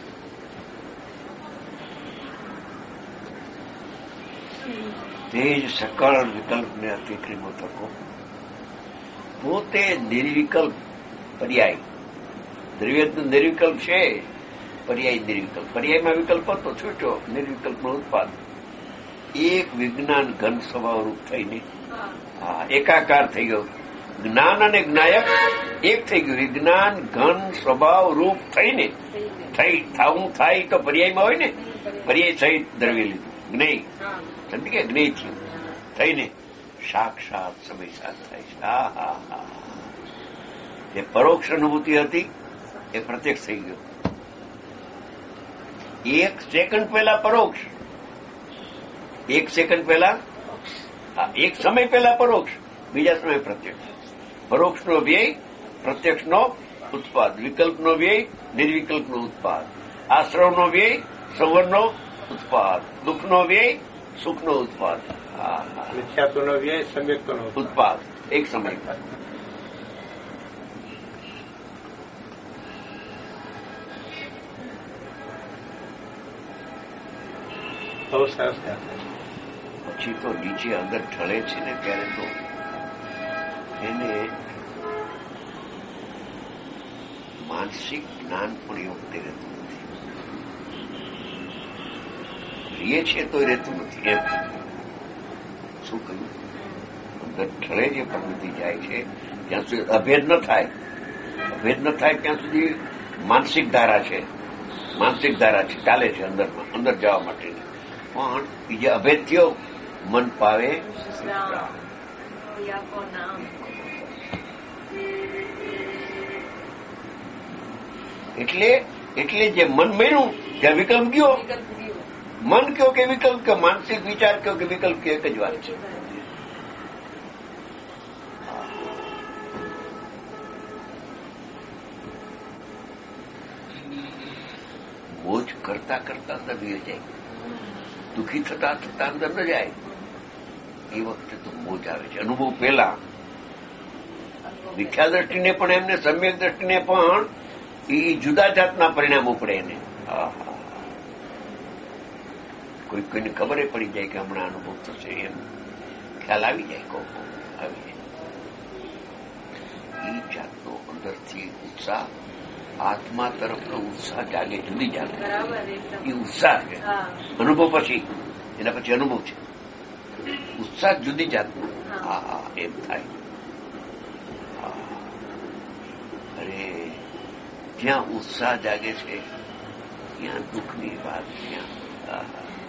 [SPEAKER 2] તે જ સકળ વિકલ્પને અતિક્રમો થકો પોતે નિર્વિકલ્પ પર્યાય. દ્રવ્ય નિર્વિકલ્પ છે, પર્યાય નિર્વિકલ્પ. પર્યાયમાં વિકલ્પ હતો, છૂટ્યો નિર્વિકલ્પનો ઉત્પાદ. એક વિજ્ઞાન ઘન સ્વભાવ રૂપ થઈને હા એકાકાર થઈ ગયો. જ્ઞાન અને જ્ઞાયક એક થઈ ગયું. વિજ્ઞાન ઘન સ્વભાવ રૂપ થઈને થઈ થાવું થાય તો પર્યાયમાં હોય ને, પર્યાય સહિત દ્રવ્ય લીધું. જ્ઞેય સમજી કે જ્ઞેય થયું થઈને સાક્ષાત સમય સાથ થાય છે. હા હા હા જે પરોક્ષ અનુભૂતિ હતી એ પ્રત્યક્ષ થઈ ગયો. એક સેકન્ડ પહેલા પરોક્ષ, એક સેકન્ડ પહેલા એક સમય પહેલા પરોક્ષ, બીજા સમય પ્રત્યક્ષ. પરોક્ષનો વ્યય પ્રત્યક્ષનો ઉત્પાદ, વિકલ્પનો વ્યય નિર્વિકલ્પનો ઉત્પાદ, આશ્રવનો વ્યય સંવરનો ઉત્પાદ, દુઃખનો વ્યય સુખનો ઉત્પાદ,
[SPEAKER 4] મિથ્યાત્વનો વ્યય સમ્યક્તનો
[SPEAKER 2] ઉત્પાદ એક સમય.
[SPEAKER 4] બહુ સરસ.
[SPEAKER 2] પછી તો નીચે અંદર ઢળે છે ને ત્યારે તો એને માનસિક જ્ઞાન પણ એ વખતે રહેતું નથી. રીએ છે તો રહેતું નથી. એમ શું કહ્યું? અંદર ઢળે જે પ્રવૃત્તિ જાય છે ત્યાં સુધી અભેદ ન થાય. અભેદ ન થાય ત્યાં સુધી માનસિક ધારા છે, માનસિક ધારા છે, ચાલે છે અંદરમાં, અંદર જવા માટેની. પણ બીજે અભેદ થયો મન પાવે એટલે એટલે જે મન મેળ્યું ત્યાં વિકલ્પ ગયો. મન કયો કે વિકલ્પ કયો, માનસિક વિચાર કયો કે વિકલ્પ કયો, એક જ વાત છે. મોજ કરતા કરતા અંદર બી જાય, દુઃખી થતા થતા અંદર ન જાય. એ વખતે તો મોજ આવે છે. અનુભવ પહેલા મિથ્યા દ્રષ્ટિને પણ એમને સમ્યક દ્રષ્ટિને પણ એ જુદા જાતના પરિણામો પડે એને. કોઈ કોઈને ખબર પડી જાય કે હમણાં અનુભવ થશે, એમ ખ્યાલ આવી જાય. કહો આવી જાય. એ જાતનો અંદરથી ઉત્સાહ, આત્મા તરફનો ઉત્સાહ જાગે, જુદી જાગે. એ ઉત્સાહ છે. અનુભવ પછી એના પછી અનુભવ છે. ઉત્સાહ જુદી જાતનો. હા હા એમ થાય. અરે જ્યાં ઉત્સાહ જાગે છે ત્યાં દુઃખની વાત, ત્યાં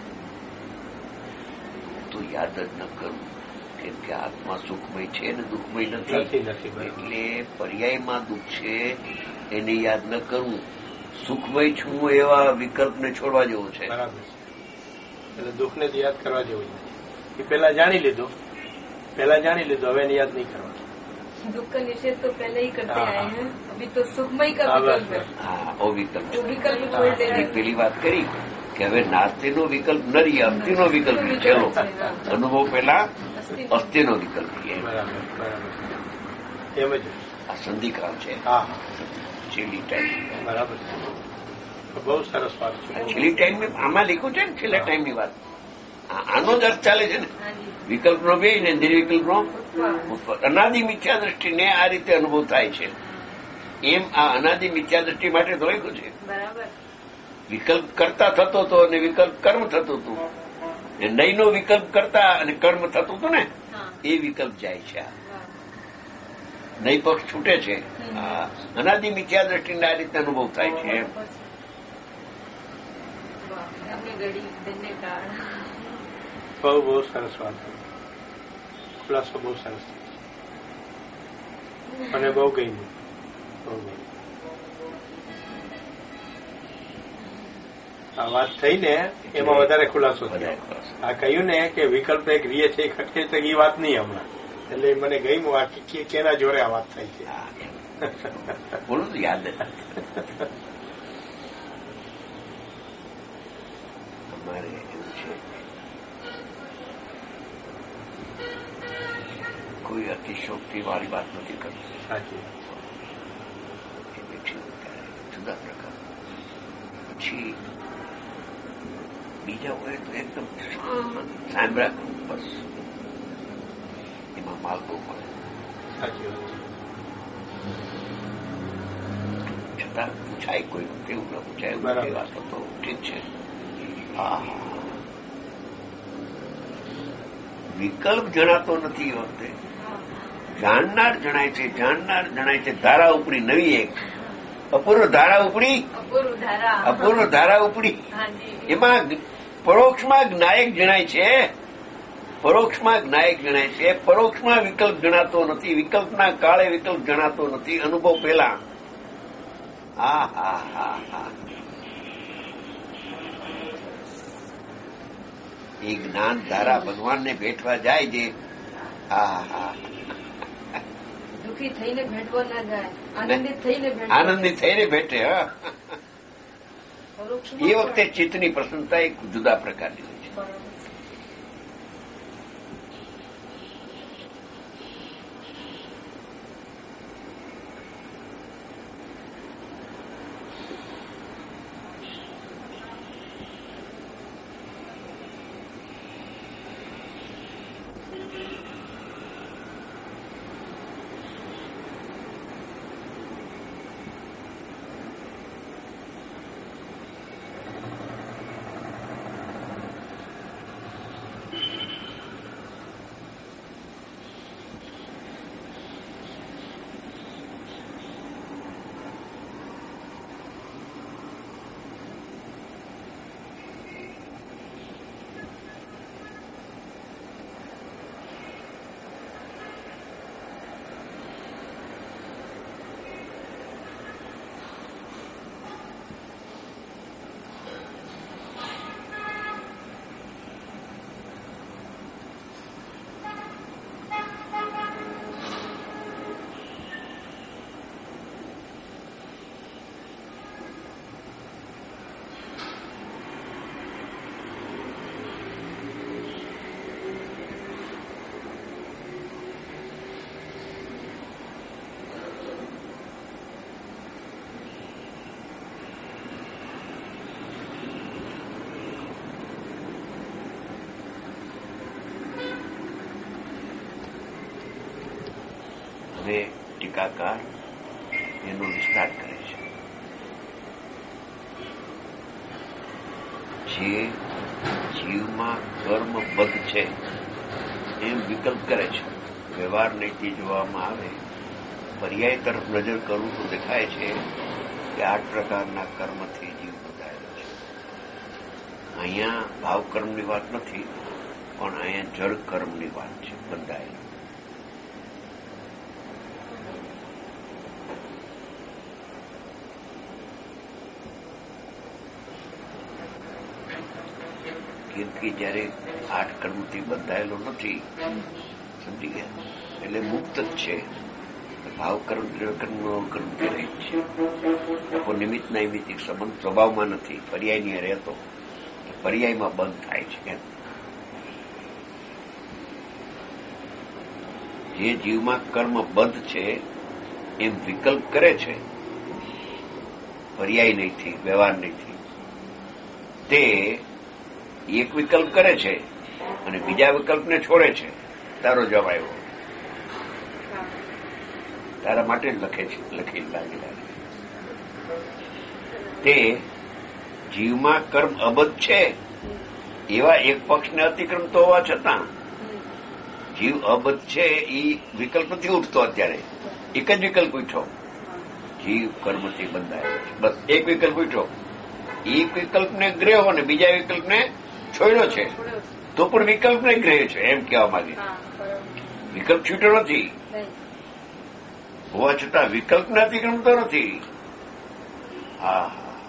[SPEAKER 2] તો યાદ જ ન કરવું. કેમ કે આત્મા સુખમય છે ને દુઃખમય નથી. એટલે પર્યાયમાં દુઃખ છે એને યાદ ન કરવું. સુખમય છું એવા વિકલ્પને છોડવા જેવો છે.
[SPEAKER 4] એટલે દુઃખને જ યાદ કરવા જેવું એ પેલા જાણી લીધું, પેલા જાણી લીધું, હવે એને યાદ નહીં કરવા.
[SPEAKER 3] दुख का निषेध तो पहले ही करते आए हैं, अभी तो सुखमय का विकल्प है.
[SPEAKER 2] हाँ वो विकल्प
[SPEAKER 3] विकल्प छोड़ देना.
[SPEAKER 2] પેલી વાત કરી કે હવે નાસ્તિનો વિકલ્પ ન રહી, અસ્થિનો વિકલ્પ ચલો. અનુભવ પહેલા અસ્થિનો વિકલ્પ.
[SPEAKER 4] બરાબર બરાબર એમ જ
[SPEAKER 2] આ સંધિકાળ છે. છેલ્લી ટાઈમ.
[SPEAKER 4] બરાબર બહુ સરસ વાત છે.
[SPEAKER 2] છેલ્લી ટાઈમ આમાં લીખું છે ને છેલ્લા ટાઈમની વાત. આનો જ અર્થ ચાલે છે ને વિકલ્પનો બે ને નિર્વિકલ્પનો અનાદિ મિથ્યા દ્રષ્ટિને આ રીતે અનુભવ થાય છે. એમ આ અનાદિ મિથ્યા દ્રષ્ટિ માટે તો લખ્યું છે. વિકલ્પ કરતા થતો હતો અને વિકલ્પ કર્મ થતું હતું. નહીંનો વિકલ્પ કરતા અને કર્મ થતું હતું ને એ વિકલ્પ જાય છે. નહીં પક્ષ છૂટે છે. અનાદિ મિથ્યા દ્રષ્ટિને આ રીતે અનુભવ થાય છે.
[SPEAKER 4] બહુ બહુ સરસ વાત. ખુલાસો બહુ સરસ અને બહુ ગમ્યું. બહુ ગમ્યું. આ વાત થઈ ને એમાં વધારે ખુલાસો થયો. આ કહ્યું ને કે વિકલ્પ એક રીએ છે ખટકે તો એ વાત નહીં હમણાં. એટલે મને ગમ્યું આ કેના જોરે આ વાત થઈ છે.
[SPEAKER 2] બોલું યાદ અમારે એવું છે કોઈ અતિશોક્તિ વાળી વાત નથી કરતી.
[SPEAKER 4] સાચી
[SPEAKER 2] જુદા પ્રકાર. પછી બીજા હોય તો એકદમ સાંભળ્યા બસ એમાં માલ બહુ મળે.
[SPEAKER 4] સાચી વાત
[SPEAKER 2] છતાં પૂછાય કોઈ કેવું ન પૂછાય એ વાતો તો ઠીક છે. હા વિકલ્પ જણાતો નથી એ વખતે જાણનાર જણાય છે. જાણનાર જણાય છે. ધારા ઉપડી નવી એક અપૂર્વ ધારા ઉપડી અપૂર્વ ધારા ઉપડી એમાં પરોક્ષમાં જ્ઞાયક જણાય છે. પરોક્ષમાં જ્ઞાયક જણાય છે. પરોક્ષમાં વિકલ્પ જણાતો નથી. વિકલ્પના કાળે વિકલ્પ જણાતો નથી. અનુભવ પેલા હા હા હા હા એ જ્ઞાન ધારા ભગવાનને ભેટવા જાય છે. હા હા
[SPEAKER 3] દુઃખી થઈને ભેટવા ના જાય. આનંદિત થઈને
[SPEAKER 2] આનંદિત થઈને ભેટે. હા એ વખતે ચિત્તની પ્રસન્નતા એક જુદા પ્રકારની હોય છે. હવે ટીકાકાર એનો વિસ્તાર કરે છે. જે જીવમાં કર્મબદ્ધ છે એમ વિકલ્પ કરે છે. વ્યવહાર નીતિ જોવામાં આવે પર્યાય તરફ નજર કરું તો દેખાય છે કે આઠ પ્રકારના કર્મથી જીવ બંધાયેલો છે. અહીંયા ભાવકર્મની વાત નથી પણ અહીંયા જળ કર્મની વાત છે. બંધાયેલો કેમ કે જયારે આઠ કર્મથી બંધાયેલો નથી સમજી ગયા એટલે મુક્ત જ છે. ભાવકર્મ દ્રવ્યકર્મ કર્મથી રહિત છે. લોકો નિમિત્ત નૈમિત્તિક સંબંધ સ્વભાવમાં નથી. પર્યાયની રહેતો પર્યાયમાં બંધ થાય છે. જે જીવમાં કર્મ બંધ છે એમ વિકલ્પ કરે છે પર્યાય નહીંથી, વ્યવહાર નહીંથી, તે એક વિકલ્પ કરે છે અને બીજા વિકલ્પને છોડે છે. તારો જવાબ આવ્યો. તારા માટે જ લખે છે, લખી લાગેલા. તે જીવમાં કર્મ અબદ્ધ છે એવા એક પક્ષને અતિક્રમતો હોવા છતાં જીવ અબદ્ધ છે એ વિકલ્પ નથી ઉઠતો. અત્યારે એક જ વિકલ્પ ઉઠ્યો, જીવ કર્મથી બંધાયેલો છે. બસ એક વિકલ્પ ઉઠ્યો. એક વિકલ્પને ગ્રહ્યો અને બીજા વિકલ્પને છોડ્યો છે, તો પણ વિકલ્પને ગ્રહ્યો છે એમ કહેવા માંગે. વિકલ્પ છૂટ્યો નથી હોવા છતાં વિકલ્પને અતિક્રમતો નથી. હા.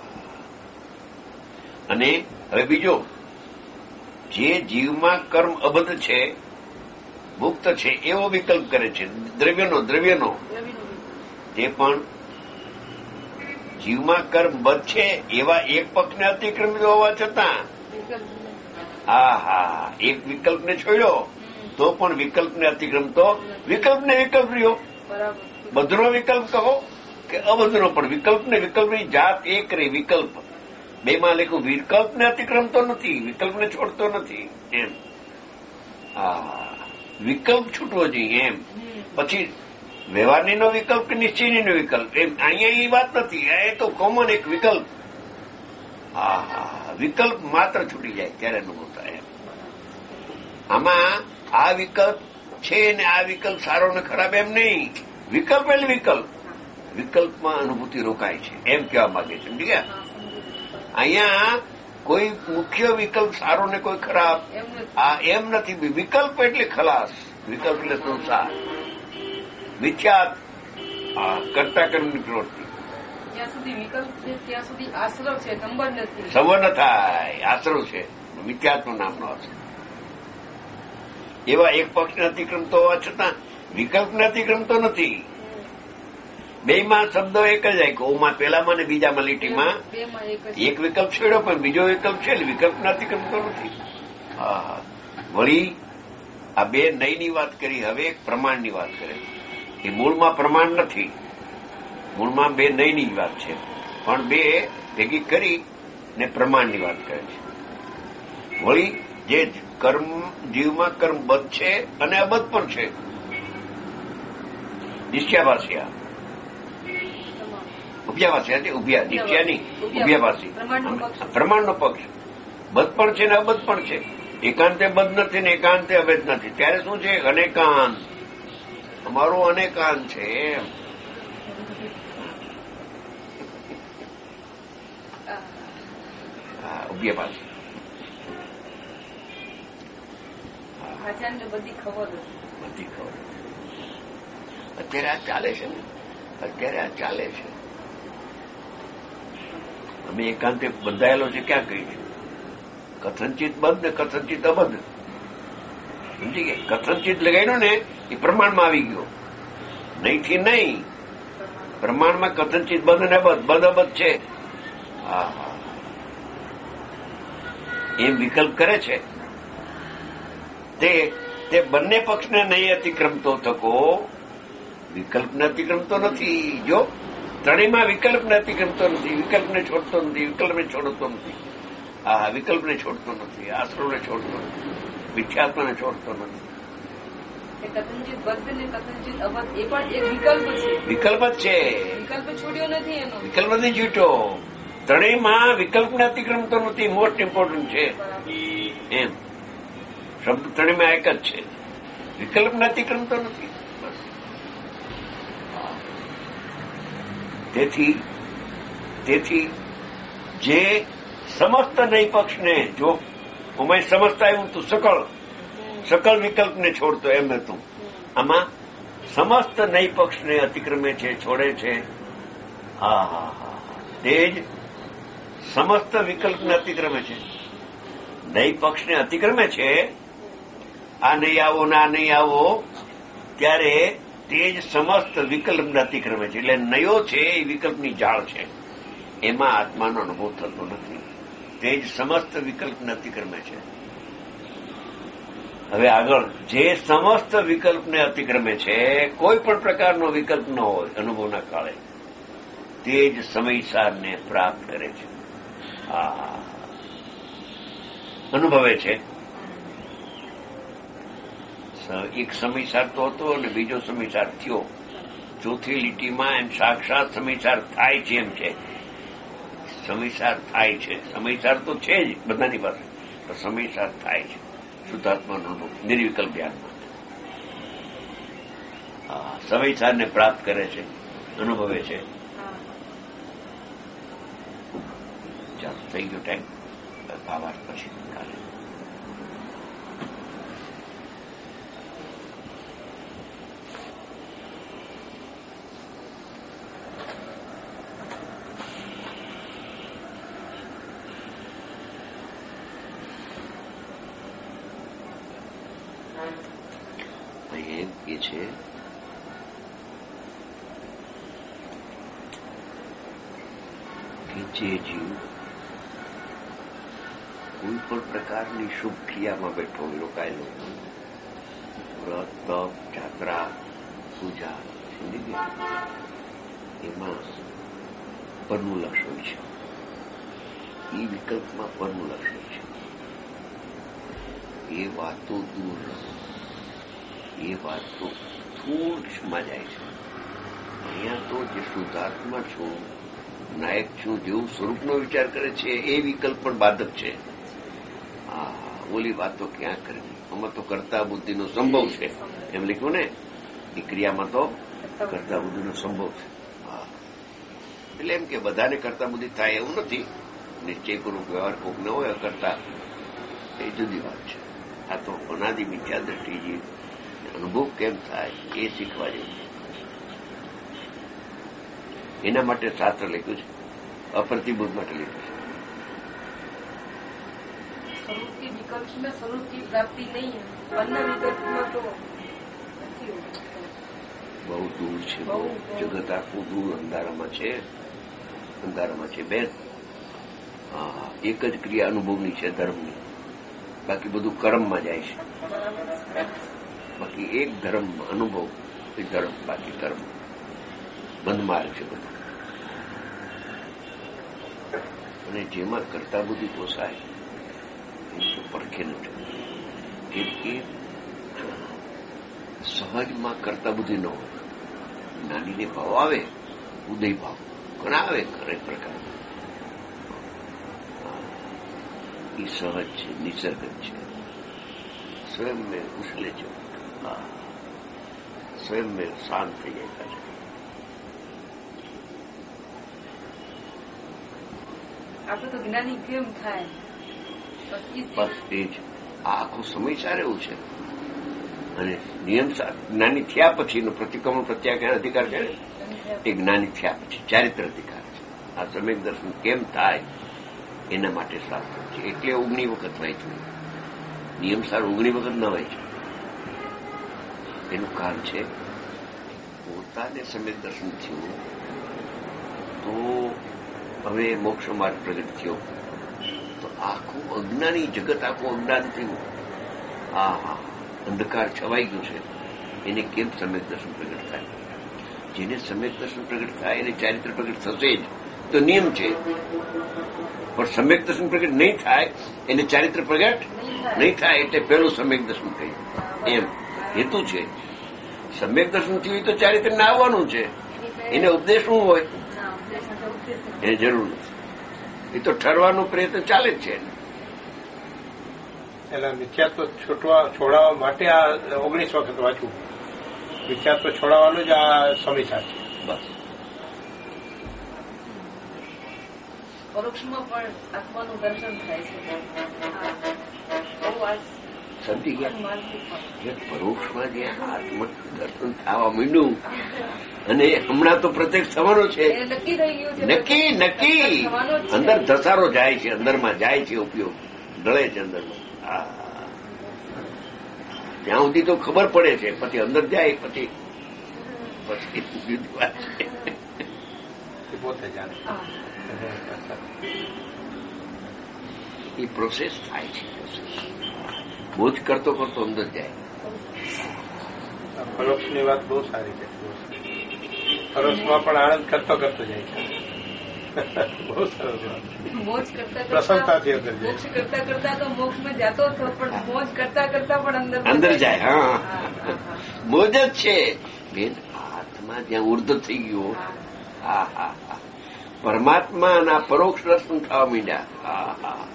[SPEAKER 2] અને હવે બીજો, જે જીવમાં કર્મ અબદ્ધ છે, મુક્ત છે એવો વિકલ્પ કરે છે દ્રવ્યનો દ્રવ્યનો તે પણ જીવમાં કર્મ બદ્ધ છે એવા એક પક્ષને અતિક્રમિત હોવા છતાં હા હા એક વિકલ્પને છોડ્યો તો પણ વિકલ્પને અતિક્રમતો વિકલ્પને વિકલ્પ રહ્યો. બધનો વિકલ્પ કહો કે અબધનો, પણ વિકલ્પને વિકલ્પની જાત એક રહી. વિકલ્પ બેમાં લેખું વિકલ્પને અતિક્રમતો નથી, વિકલ્પને છોડતો નથી એમ. હા, વિકલ્પ છૂટવો જોઈએ એમ. પછી વ્યવહારનીનો વિકલ્પ કે નિશ્ચયનીનો વિકલ્પ એમ અહીંયા એ વાત નથી. એ તો કોમન એક વિકલ્પ. હા હા, વિકલ્પ માત્ર છૂટી જાય ત્યારે અનુભવ થાય એમ. આમાં આ વિકલ્પ છે ને આ વિકલ્પ સારો ને ખરાબ એમ નહીં. વિકલ્પ એટલે વિકલ્પ, વિકલ્પમાં અનુભૂતિ રોકાય છે એમ કહેવા માંગે છે. સમજી ગયા? અહીંયા કોઈ મુખ્ય વિકલ્પ સારો ને કોઈ ખરાબ આ એમ નથી. વિકલ્પ એટલે ખલાસ, વિકલ્પ એટલે સંસાર, મિથ્યાત, કરતા કર્મની પ્રવૃત્તિ.
[SPEAKER 3] જ્યાં સુધી વિકલ્પ છે ત્યાં સુધી આશ્રવ છે, સંબંધ નથી.
[SPEAKER 2] સંબંધ થાય, આશ્રવ છે, મિથ્યાત્મ નામનો આશ્રવ. એવા એક પક્ષને અતિક્રમતો હોવા છતાં વિકલ્પને અતિક્રમતો નથી. બેમાં શબ્દો એક જ આખ્યો. ઓમાં પેલામાં ને બીજામાં લીટીમાં એક વિકલ્પ છોડ્યો પણ બીજો વિકલ્પ છે એટલે વિકલ્પને અતિક્રમતો નથી. હા, વળી આ બે નયની વાત કરી, હવે એક પ્રમાણની વાત કરે. એ મૂળમાં પ્રમાણ નથી, મૂળમાં બે નયની જ વાત છે, પણ બે ભેગી કરી ને પ્રમાણની વાત કરે છે. વળી જે કર્મ જીવમાં કર્મ બદ્ધ છે અને અબદ્ધ પણ છે. નિશ્ચયાભાષી ઉભ્યાભાષી ઉભ્યા નિશ્ચયા નહીં ઉભ્યાભાષી પ્રમાણનો પક્ષ બદ્ધ પણ છે ને અબદ્ધ પણ છે. એકાંતે બદ્ધ નથી ને એકાંતે અબદ્ધ નથી. ત્યારે શું છે? અનેકાંત. અમારો અનેકાંત છે એમ. હા, ઉભ્યાભાષી
[SPEAKER 3] બધી ખબર
[SPEAKER 2] બધી ખબર. અત્યારે આ ચાલે છે ને, અત્યારે આ ચાલે છે. અમે એકાંતે બંધાયેલો છે ક્યાં કઈ છે? કથનચિત બંધ ને કથનચિત અબદ્ધ. સમજી ગયા? કથનચિત લગાડ્યો ને એ પ્રમાણમાં આવી ગયો. નહીંથી નહીં, પ્રમાણમાં કથનચિત બંધ ને અબદ્ધ, બંધ અબદ્ધ છે. હા હા, એમ વિકલ્પ કરે છે. તે તે બંને પક્ષને નહીં અતિક્રમતો થકો, વિકલ્પને અતિક્રમતો નથી. જો ત્રણેયમાં વિકલ્પને અતિક્રમતો નથી, વિકલ્પને છોડતો નથી, વિકલ્પને છોડતો નથી. હા, વિકલ્પને છોડતો નથી, આશ્રવને છોડતો નથી, મિથ્યાત્માને છોડતો નથી.
[SPEAKER 3] કથનચિત બદ્ધ ને કથનચિત અબદ્ધ એ પણ એક વિકલ્પ છે.
[SPEAKER 2] વિકલ્પ જ છે,
[SPEAKER 3] વિકલ્પ છોડ્યો નથી એનો.
[SPEAKER 2] વિકલ્પ નથી છૂટ્યો. ત્રણેયમાં વિકલ્પને અતિક્રમતો નથી. મોસ્ટ ઇમ્પોર્ટન્ટ છે એમ. શબ્દ ત્રણેયમાં એક જ છે, વિકલ્પને અતિક્રમતો નથી. તેથી તેથી જે સમસ્ત નય પક્ષને, જો હું સમજતા આવ્યું તું સકળ સકળ વિકલ્પને છોડતો એમ હતું. આમાં સમસ્ત નય પક્ષને અતિક્રમે છે, છોડે છે. હા હા હા, તે જ સમસ્ત વિકલ્પને અતિક્રમે છે. નય પક્ષને અતિક્રમે છે. આ નહીં આવો ને આ નહીં આવો, ત્યારે તે જ સમસ્ત વિકલ્પને અતિક્રમે છે. એટલે નયો છે એ વિકલ્પની જાળ છે, એમાં આત્માનો અનુભવ થતો નથી. તે જ સમસ્ત વિકલ્પને અતિક્રમે છે. હવે આગળ, જે સમસ્ત વિકલ્પને અતિક્રમે છે, કોઈ પણ પ્રકારનો વિકલ્પ ન હોય અનુભવના કાળે, તે જ સમયસારને પ્રાપ્ત કરે છે. આ અનુભવે છે. એક સમયસાર તો હતો અને બીજો સમયસાર થયો. ચોથી લીટીમાં એમ સાક્ષાત સમયસાર થાય છે એમ છે. સમયસાર થાય છે. સમયસાર તો છે જ બધાની પાસે, પણ સમયસાર થાય છે શુદ્ધાત્માનો અનુભવ નિર્વિકલ્પ ધ્યાનમાં. સમયસારને પ્રાપ્ત કરે છે, અનુભવે છે. ચાલો, થઈ ગયો ટાઈમ. ભાવાર્થ પછી કાલે. એ છે કે જે જીવ કોઈ પણ પ્રકારની શુભ ક્રિયામાં બેઠો રોકાયેલો, વ્રત, તપ, જાત્રા, પૂજા, સમજી ગયા, એમાં પરનું લક્ષ હોય છે. એ વિકલ્પમાં પરનું લક્ષ હોય છે. એ વાતો દૂર એ વાત તો સૂક્ષ્મમાં જાય છે. અહીંયા તો જે શુદ્ધાત્મા છું, નાયક છું, જેવું સ્વરૂપનો વિચાર કરે છે એ વિકલ્પ પણ બાધક છે. હા, ઓલી વાતો ક્યાં કરવી? આમાં તો કર્તા બુદ્ધિનો સંભવ છે એમ લખ્યું ને. એ ક્રિયામાં તો કર્તા બુદ્ધિનો સંભવ છે. હા, એટલે એમ કે બધાને કર્તા બુદ્ધિ થાય એવું નથી. નિશ્ચયપૂર્વક વ્યવહાર કોક ન હોય કરતા, એ જુદી વાત છે. આ તો અનાદિ મિથ્યા દ્રષ્ટિ અનુભવ કેમ થાય એ શીખવા જેવું. એના માટે શાસ્ત્ર લખ્યું છે, અપ્રતિબુદ્ધ માટે લખ્યું છે.
[SPEAKER 3] સ્વરૂપથી વિકલ્પ में स्वरूप की प्राप्ति नहीं है, वरना विकल्प में तो
[SPEAKER 2] બહુ દૂર છે. બહુ જગત આખું દૂર અંધારામાં છે. અંધારામાં છે બેન. હા, એક જ ક્રિયા અનુભવની છે ધર્મની. બાકી બધું કર્મમાં જાય છે. બાકી એક ધર્મ અનુભવ એ ધર્મ, બાકી કર્મ બંધ માર્ગ છે બધું. અને જેમાં કરતા બુદ્ધિ પોસાય એ તો પડખે નથી. કેમ કે સહજમાં કરતા બુદ્ધિ ન હોય. નાનીને ભાવ આવે, ઉદય ભાવ ઘણા આવે ઘણા પ્રકાર. એ સહજ છે, નિસર્ગ છે. સ્વયં મેં ઉછલે છે, સ્વયં મેં શાંત થઈ જાય છે.
[SPEAKER 3] આપણે તો જ્ઞાની કેમ થાય?
[SPEAKER 2] બસ એ જ. આ આખો સમયસાર એવું છે. અને નિયમ જ્ઞાની થયા પછીનો પ્રતિક્રમણ પ્રત્યાખ્યાન અધિકાર છે ને, એ જ્ઞાની થયા પછી ચારિત્ર અધિકાર છે. આ સમ્યક દર્શન કેમ થાય એના માટે શાસ્ત્ર છે. એટલે ઓગણી વખત વાંચ્યું. નિયમસાર ઓગણી વખત ન વાંચ્યું. એનું કારણ છે પોતાને સમ્યક દર્શન થયું તો હવે મોક્ષ માર્ગ પ્રગટ થયો તો આખું અજ્ઞાની જગત આખું અજ્ઞાન થયું. હા હા, અંધકાર છવાઈ ગયું છે. એને કેમ સમ્યક દર્શન પ્રગટ થાય? જેને સમ્યક દર્શન પ્રગટ થાય એને ચારિત્ર પ્રગટ થશે જ, તો નિયમ છે. પણ સમ્યક દર્શન પ્રગટ નહીં થાય એને ચારિત્ર પ્રગટ નહીં થાય. એટલે પેલું સમ્યક દર્શન કહ્યું એમ હેતુ છે. સમ્યક દર્શન થયું તો ચારિત્ર ને આવવાનું છે. એને ઉપદેશ શું હોય એ જરૂર નથી. એ તો ઠરવાનો પ્રયત્ન ચાલે જ છે.
[SPEAKER 4] એટલે મિથ્યાત્વ છોડવા છોડાવવા માટે આ ઓગણીસ વખત વાંચવું. મિથ્યાત્વ છોડાવવાનો જ આ સમયસાર છે.
[SPEAKER 2] બસ
[SPEAKER 3] પરોક્ષમાં પણ આત્માનું દર્શન થાય છે.
[SPEAKER 2] સમજી ગયા? પરોક્ષમાં જે આત્મ દર્શન થવા માંડ્યું અને હમણાં તો પ્રત્યક્ષ થવાનો છે.
[SPEAKER 3] નક્કી થઈ ગયું છે.
[SPEAKER 2] નક્કી નક્કી અંદર ધસારો જાય છે, અંદરમાં જાય છે, ઉપયોગ ઢળે છે અંદરમાં. ત્યાં સુધી તો ખબર પડે છે, પછી અંદર જાય પછી પછી જુદી વાત છે.
[SPEAKER 4] પોતે જાણે
[SPEAKER 2] એ પ્રોસેસ થાય છે. પ્રોસેસ બોજ કરતો કરતો અંદર જાય.
[SPEAKER 4] પરોક્ષની વાત બહુ સારી છે. પરોક્ષમાં પણ આનંદ કરતો કરતો જાય છે. બહુ સરસ વાત.
[SPEAKER 3] મોજ કરતા
[SPEAKER 4] પ્રસન્નતાથી અંદર જાય.
[SPEAKER 3] મોક્ષ કરતા કરતા તો મોક્ષમાં જતો હતો, પણ મોજ કરતા કરતા પણ અંદર
[SPEAKER 2] અંદર જાય. હા,
[SPEAKER 3] હા, હા, હા.
[SPEAKER 2] મોજ જ છે બેન. આત્મા જ્યાં ઉર્ધ થઈ ગયો, હા હા હા, પરમાત્માના પરોક્ષ દર્શન થવા માંડ્યા. હા હા,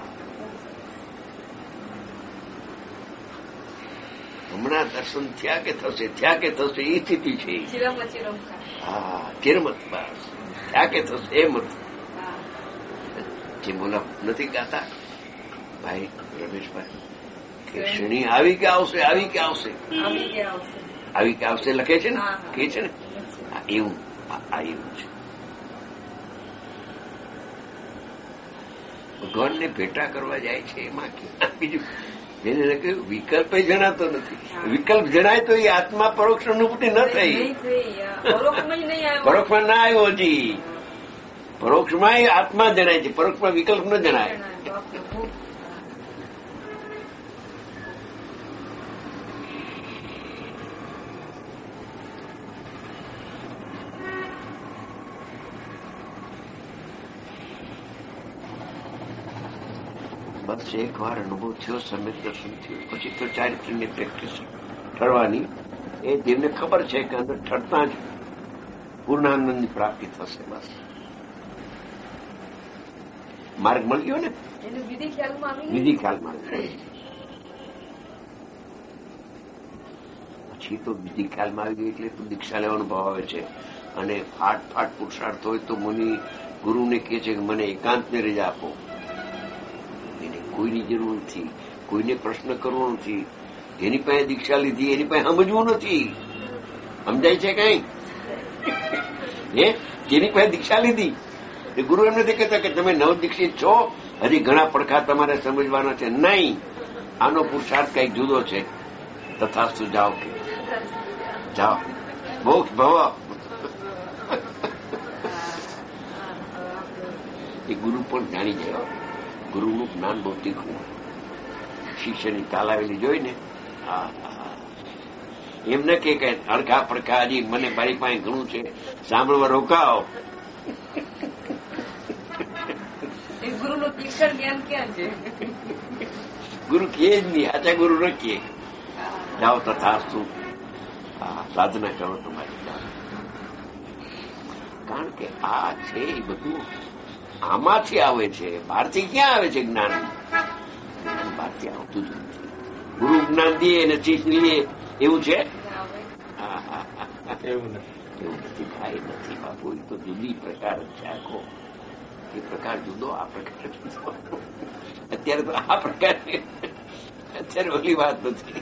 [SPEAKER 2] હમણાં દર્શન થયા કે થશે, થયા કે થશે એ સ્થિતિ છે.
[SPEAKER 3] ચિરમ અચિરમ કા.
[SPEAKER 2] હા, ચિરમત બસ થયા કે થશે એ મત.
[SPEAKER 3] હા.
[SPEAKER 2] જે બોલા નથી ગાતા ભાઈ રમેશભાઈ કે ક્ષણી આવી કે આવશે, આવી કે આવશે,
[SPEAKER 3] આવી કે આવશે.
[SPEAKER 2] આવી કે આવશે લખે છે ને,
[SPEAKER 3] હા, હા.
[SPEAKER 2] કે છે ને. હા, એવું આ એવું છે. ભગવાનને ભેટા કરવા જાય છે એમાં ક્યાં બીજું જેને કહ્યું વિકલ્પ જણાતો નથી. વિકલ્પ જણાય તો એ આત્મા પરોક્ષ અનુભૂતિ ન થઈ.
[SPEAKER 3] નહીં થઈ. પરોક્ષમાં જ નહીં આવ્યો.
[SPEAKER 2] પરોક્ષમાં ના આવ્યો હજી. પરોક્ષમાં એ આત્મા જણાય છે, પરોક્ષમાં વિકલ્પ ન જણાય.
[SPEAKER 3] બાપરે, બહુ.
[SPEAKER 2] બસ એક વાર અનુભવ થયો, સમ્યક દર્શન થયું, પછી તો ચારિત્ર્યની પ્રેક્ટિસ ઠરવાની. એ જેમને ખબર છે કે અંદર ઠરતા જ પૂર્ણાનંદની પ્રાપ્તિ થશે. બસ માર્ગ મળી ગયો ને,
[SPEAKER 3] એનું વિધિ ખ્યાલમાં આવી ગઈ.
[SPEAKER 2] વિધિ ખ્યાલમાં. પછી તો વિધિ ખ્યાલમાં આવી ગઈ એટલે તો દીક્ષા લેવાનો ભાવ આવે છે. અને ફાટ ફાટ પુરુષાર્થ હોય તો મુનિ ગુરુને કહે છે કે મને એકાંતને રજા આપો. એને કોઈની જરૂર નથી, કોઈને પ્રશ્ન કરવો નથી. જેની પાસે દીક્ષા લીધી એની પાસે સમજવું નથી. સમજાય છે કઈ? હે, જેની પાસે દીક્ષા લીધી એ ગુરુ એમ નથી કહેતા કે તમે નવ દીક્ષિત છો, હજી ઘણા પડખા તમારે સમજવાના છે. નહીં, આનો પુરુષાર્થ કઈક જુદો છે. તથાસ્તુ જાઓ કે જાઓ, મોક્ષ ભવ. એ ગુરુ પણ જાણી જાય. ગુરુનું જ્ઞાન બહુ તીખું. શિષ્યની તાલાવેલી જોઈને એમ ન કે અડખા પડખા હજી મને મારી પાસે ઘણું છે, સાંભળવા રોકાવો.
[SPEAKER 3] ગુરુનું તીક્ષણ જ્ઞાન ક્યાં છે?
[SPEAKER 2] ગુરુ કહે જ નહીં, આચા ગુરુ ન કહે. જાઓ તથાસ્તુ, સાધના કરો તમારી. કારણ કે આ છે એ બધું આમાંથી આવે છે, બહારથી ક્યાં આવે છે જ્ઞાન? જ્ઞાન બહારથી આવતું જ નથી. ગુરુ જ્ઞાન દે અને શીશ લે એવું છે?
[SPEAKER 4] એવું નથી.
[SPEAKER 2] એવું નથી ભાઈ, નથી બાપુ. એ તો જુદી પ્રકાર છે આખો. એ પ્રકાર જુદો, આ પ્રકાર જુદો. અત્યારે તો આ પ્રકાર, અત્યારે ઓલી વાત નથી.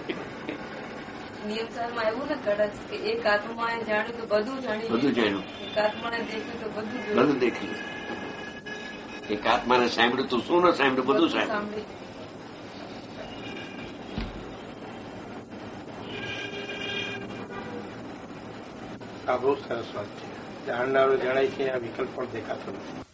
[SPEAKER 3] નિયમ સારમાં એવું ને કડક કે એક આત્માએ જાણ્યું તો બધું જાણ્યું,
[SPEAKER 2] બધું જાણ્યું.
[SPEAKER 3] એક આત્માને દેખ્યું તો બધું
[SPEAKER 2] બધું
[SPEAKER 3] જોયું.
[SPEAKER 2] દેખ્યું. એક આત્માને સાંભળ્યું તો શું ન સાંભળ્યું? બધું સાંભળ્યું.
[SPEAKER 3] સાંભળ્યું.
[SPEAKER 4] આ બહુ સરસ વાત છે. જાણનારો જણાય છે, આ વિકલ્પ પણ દેખાતો નથી.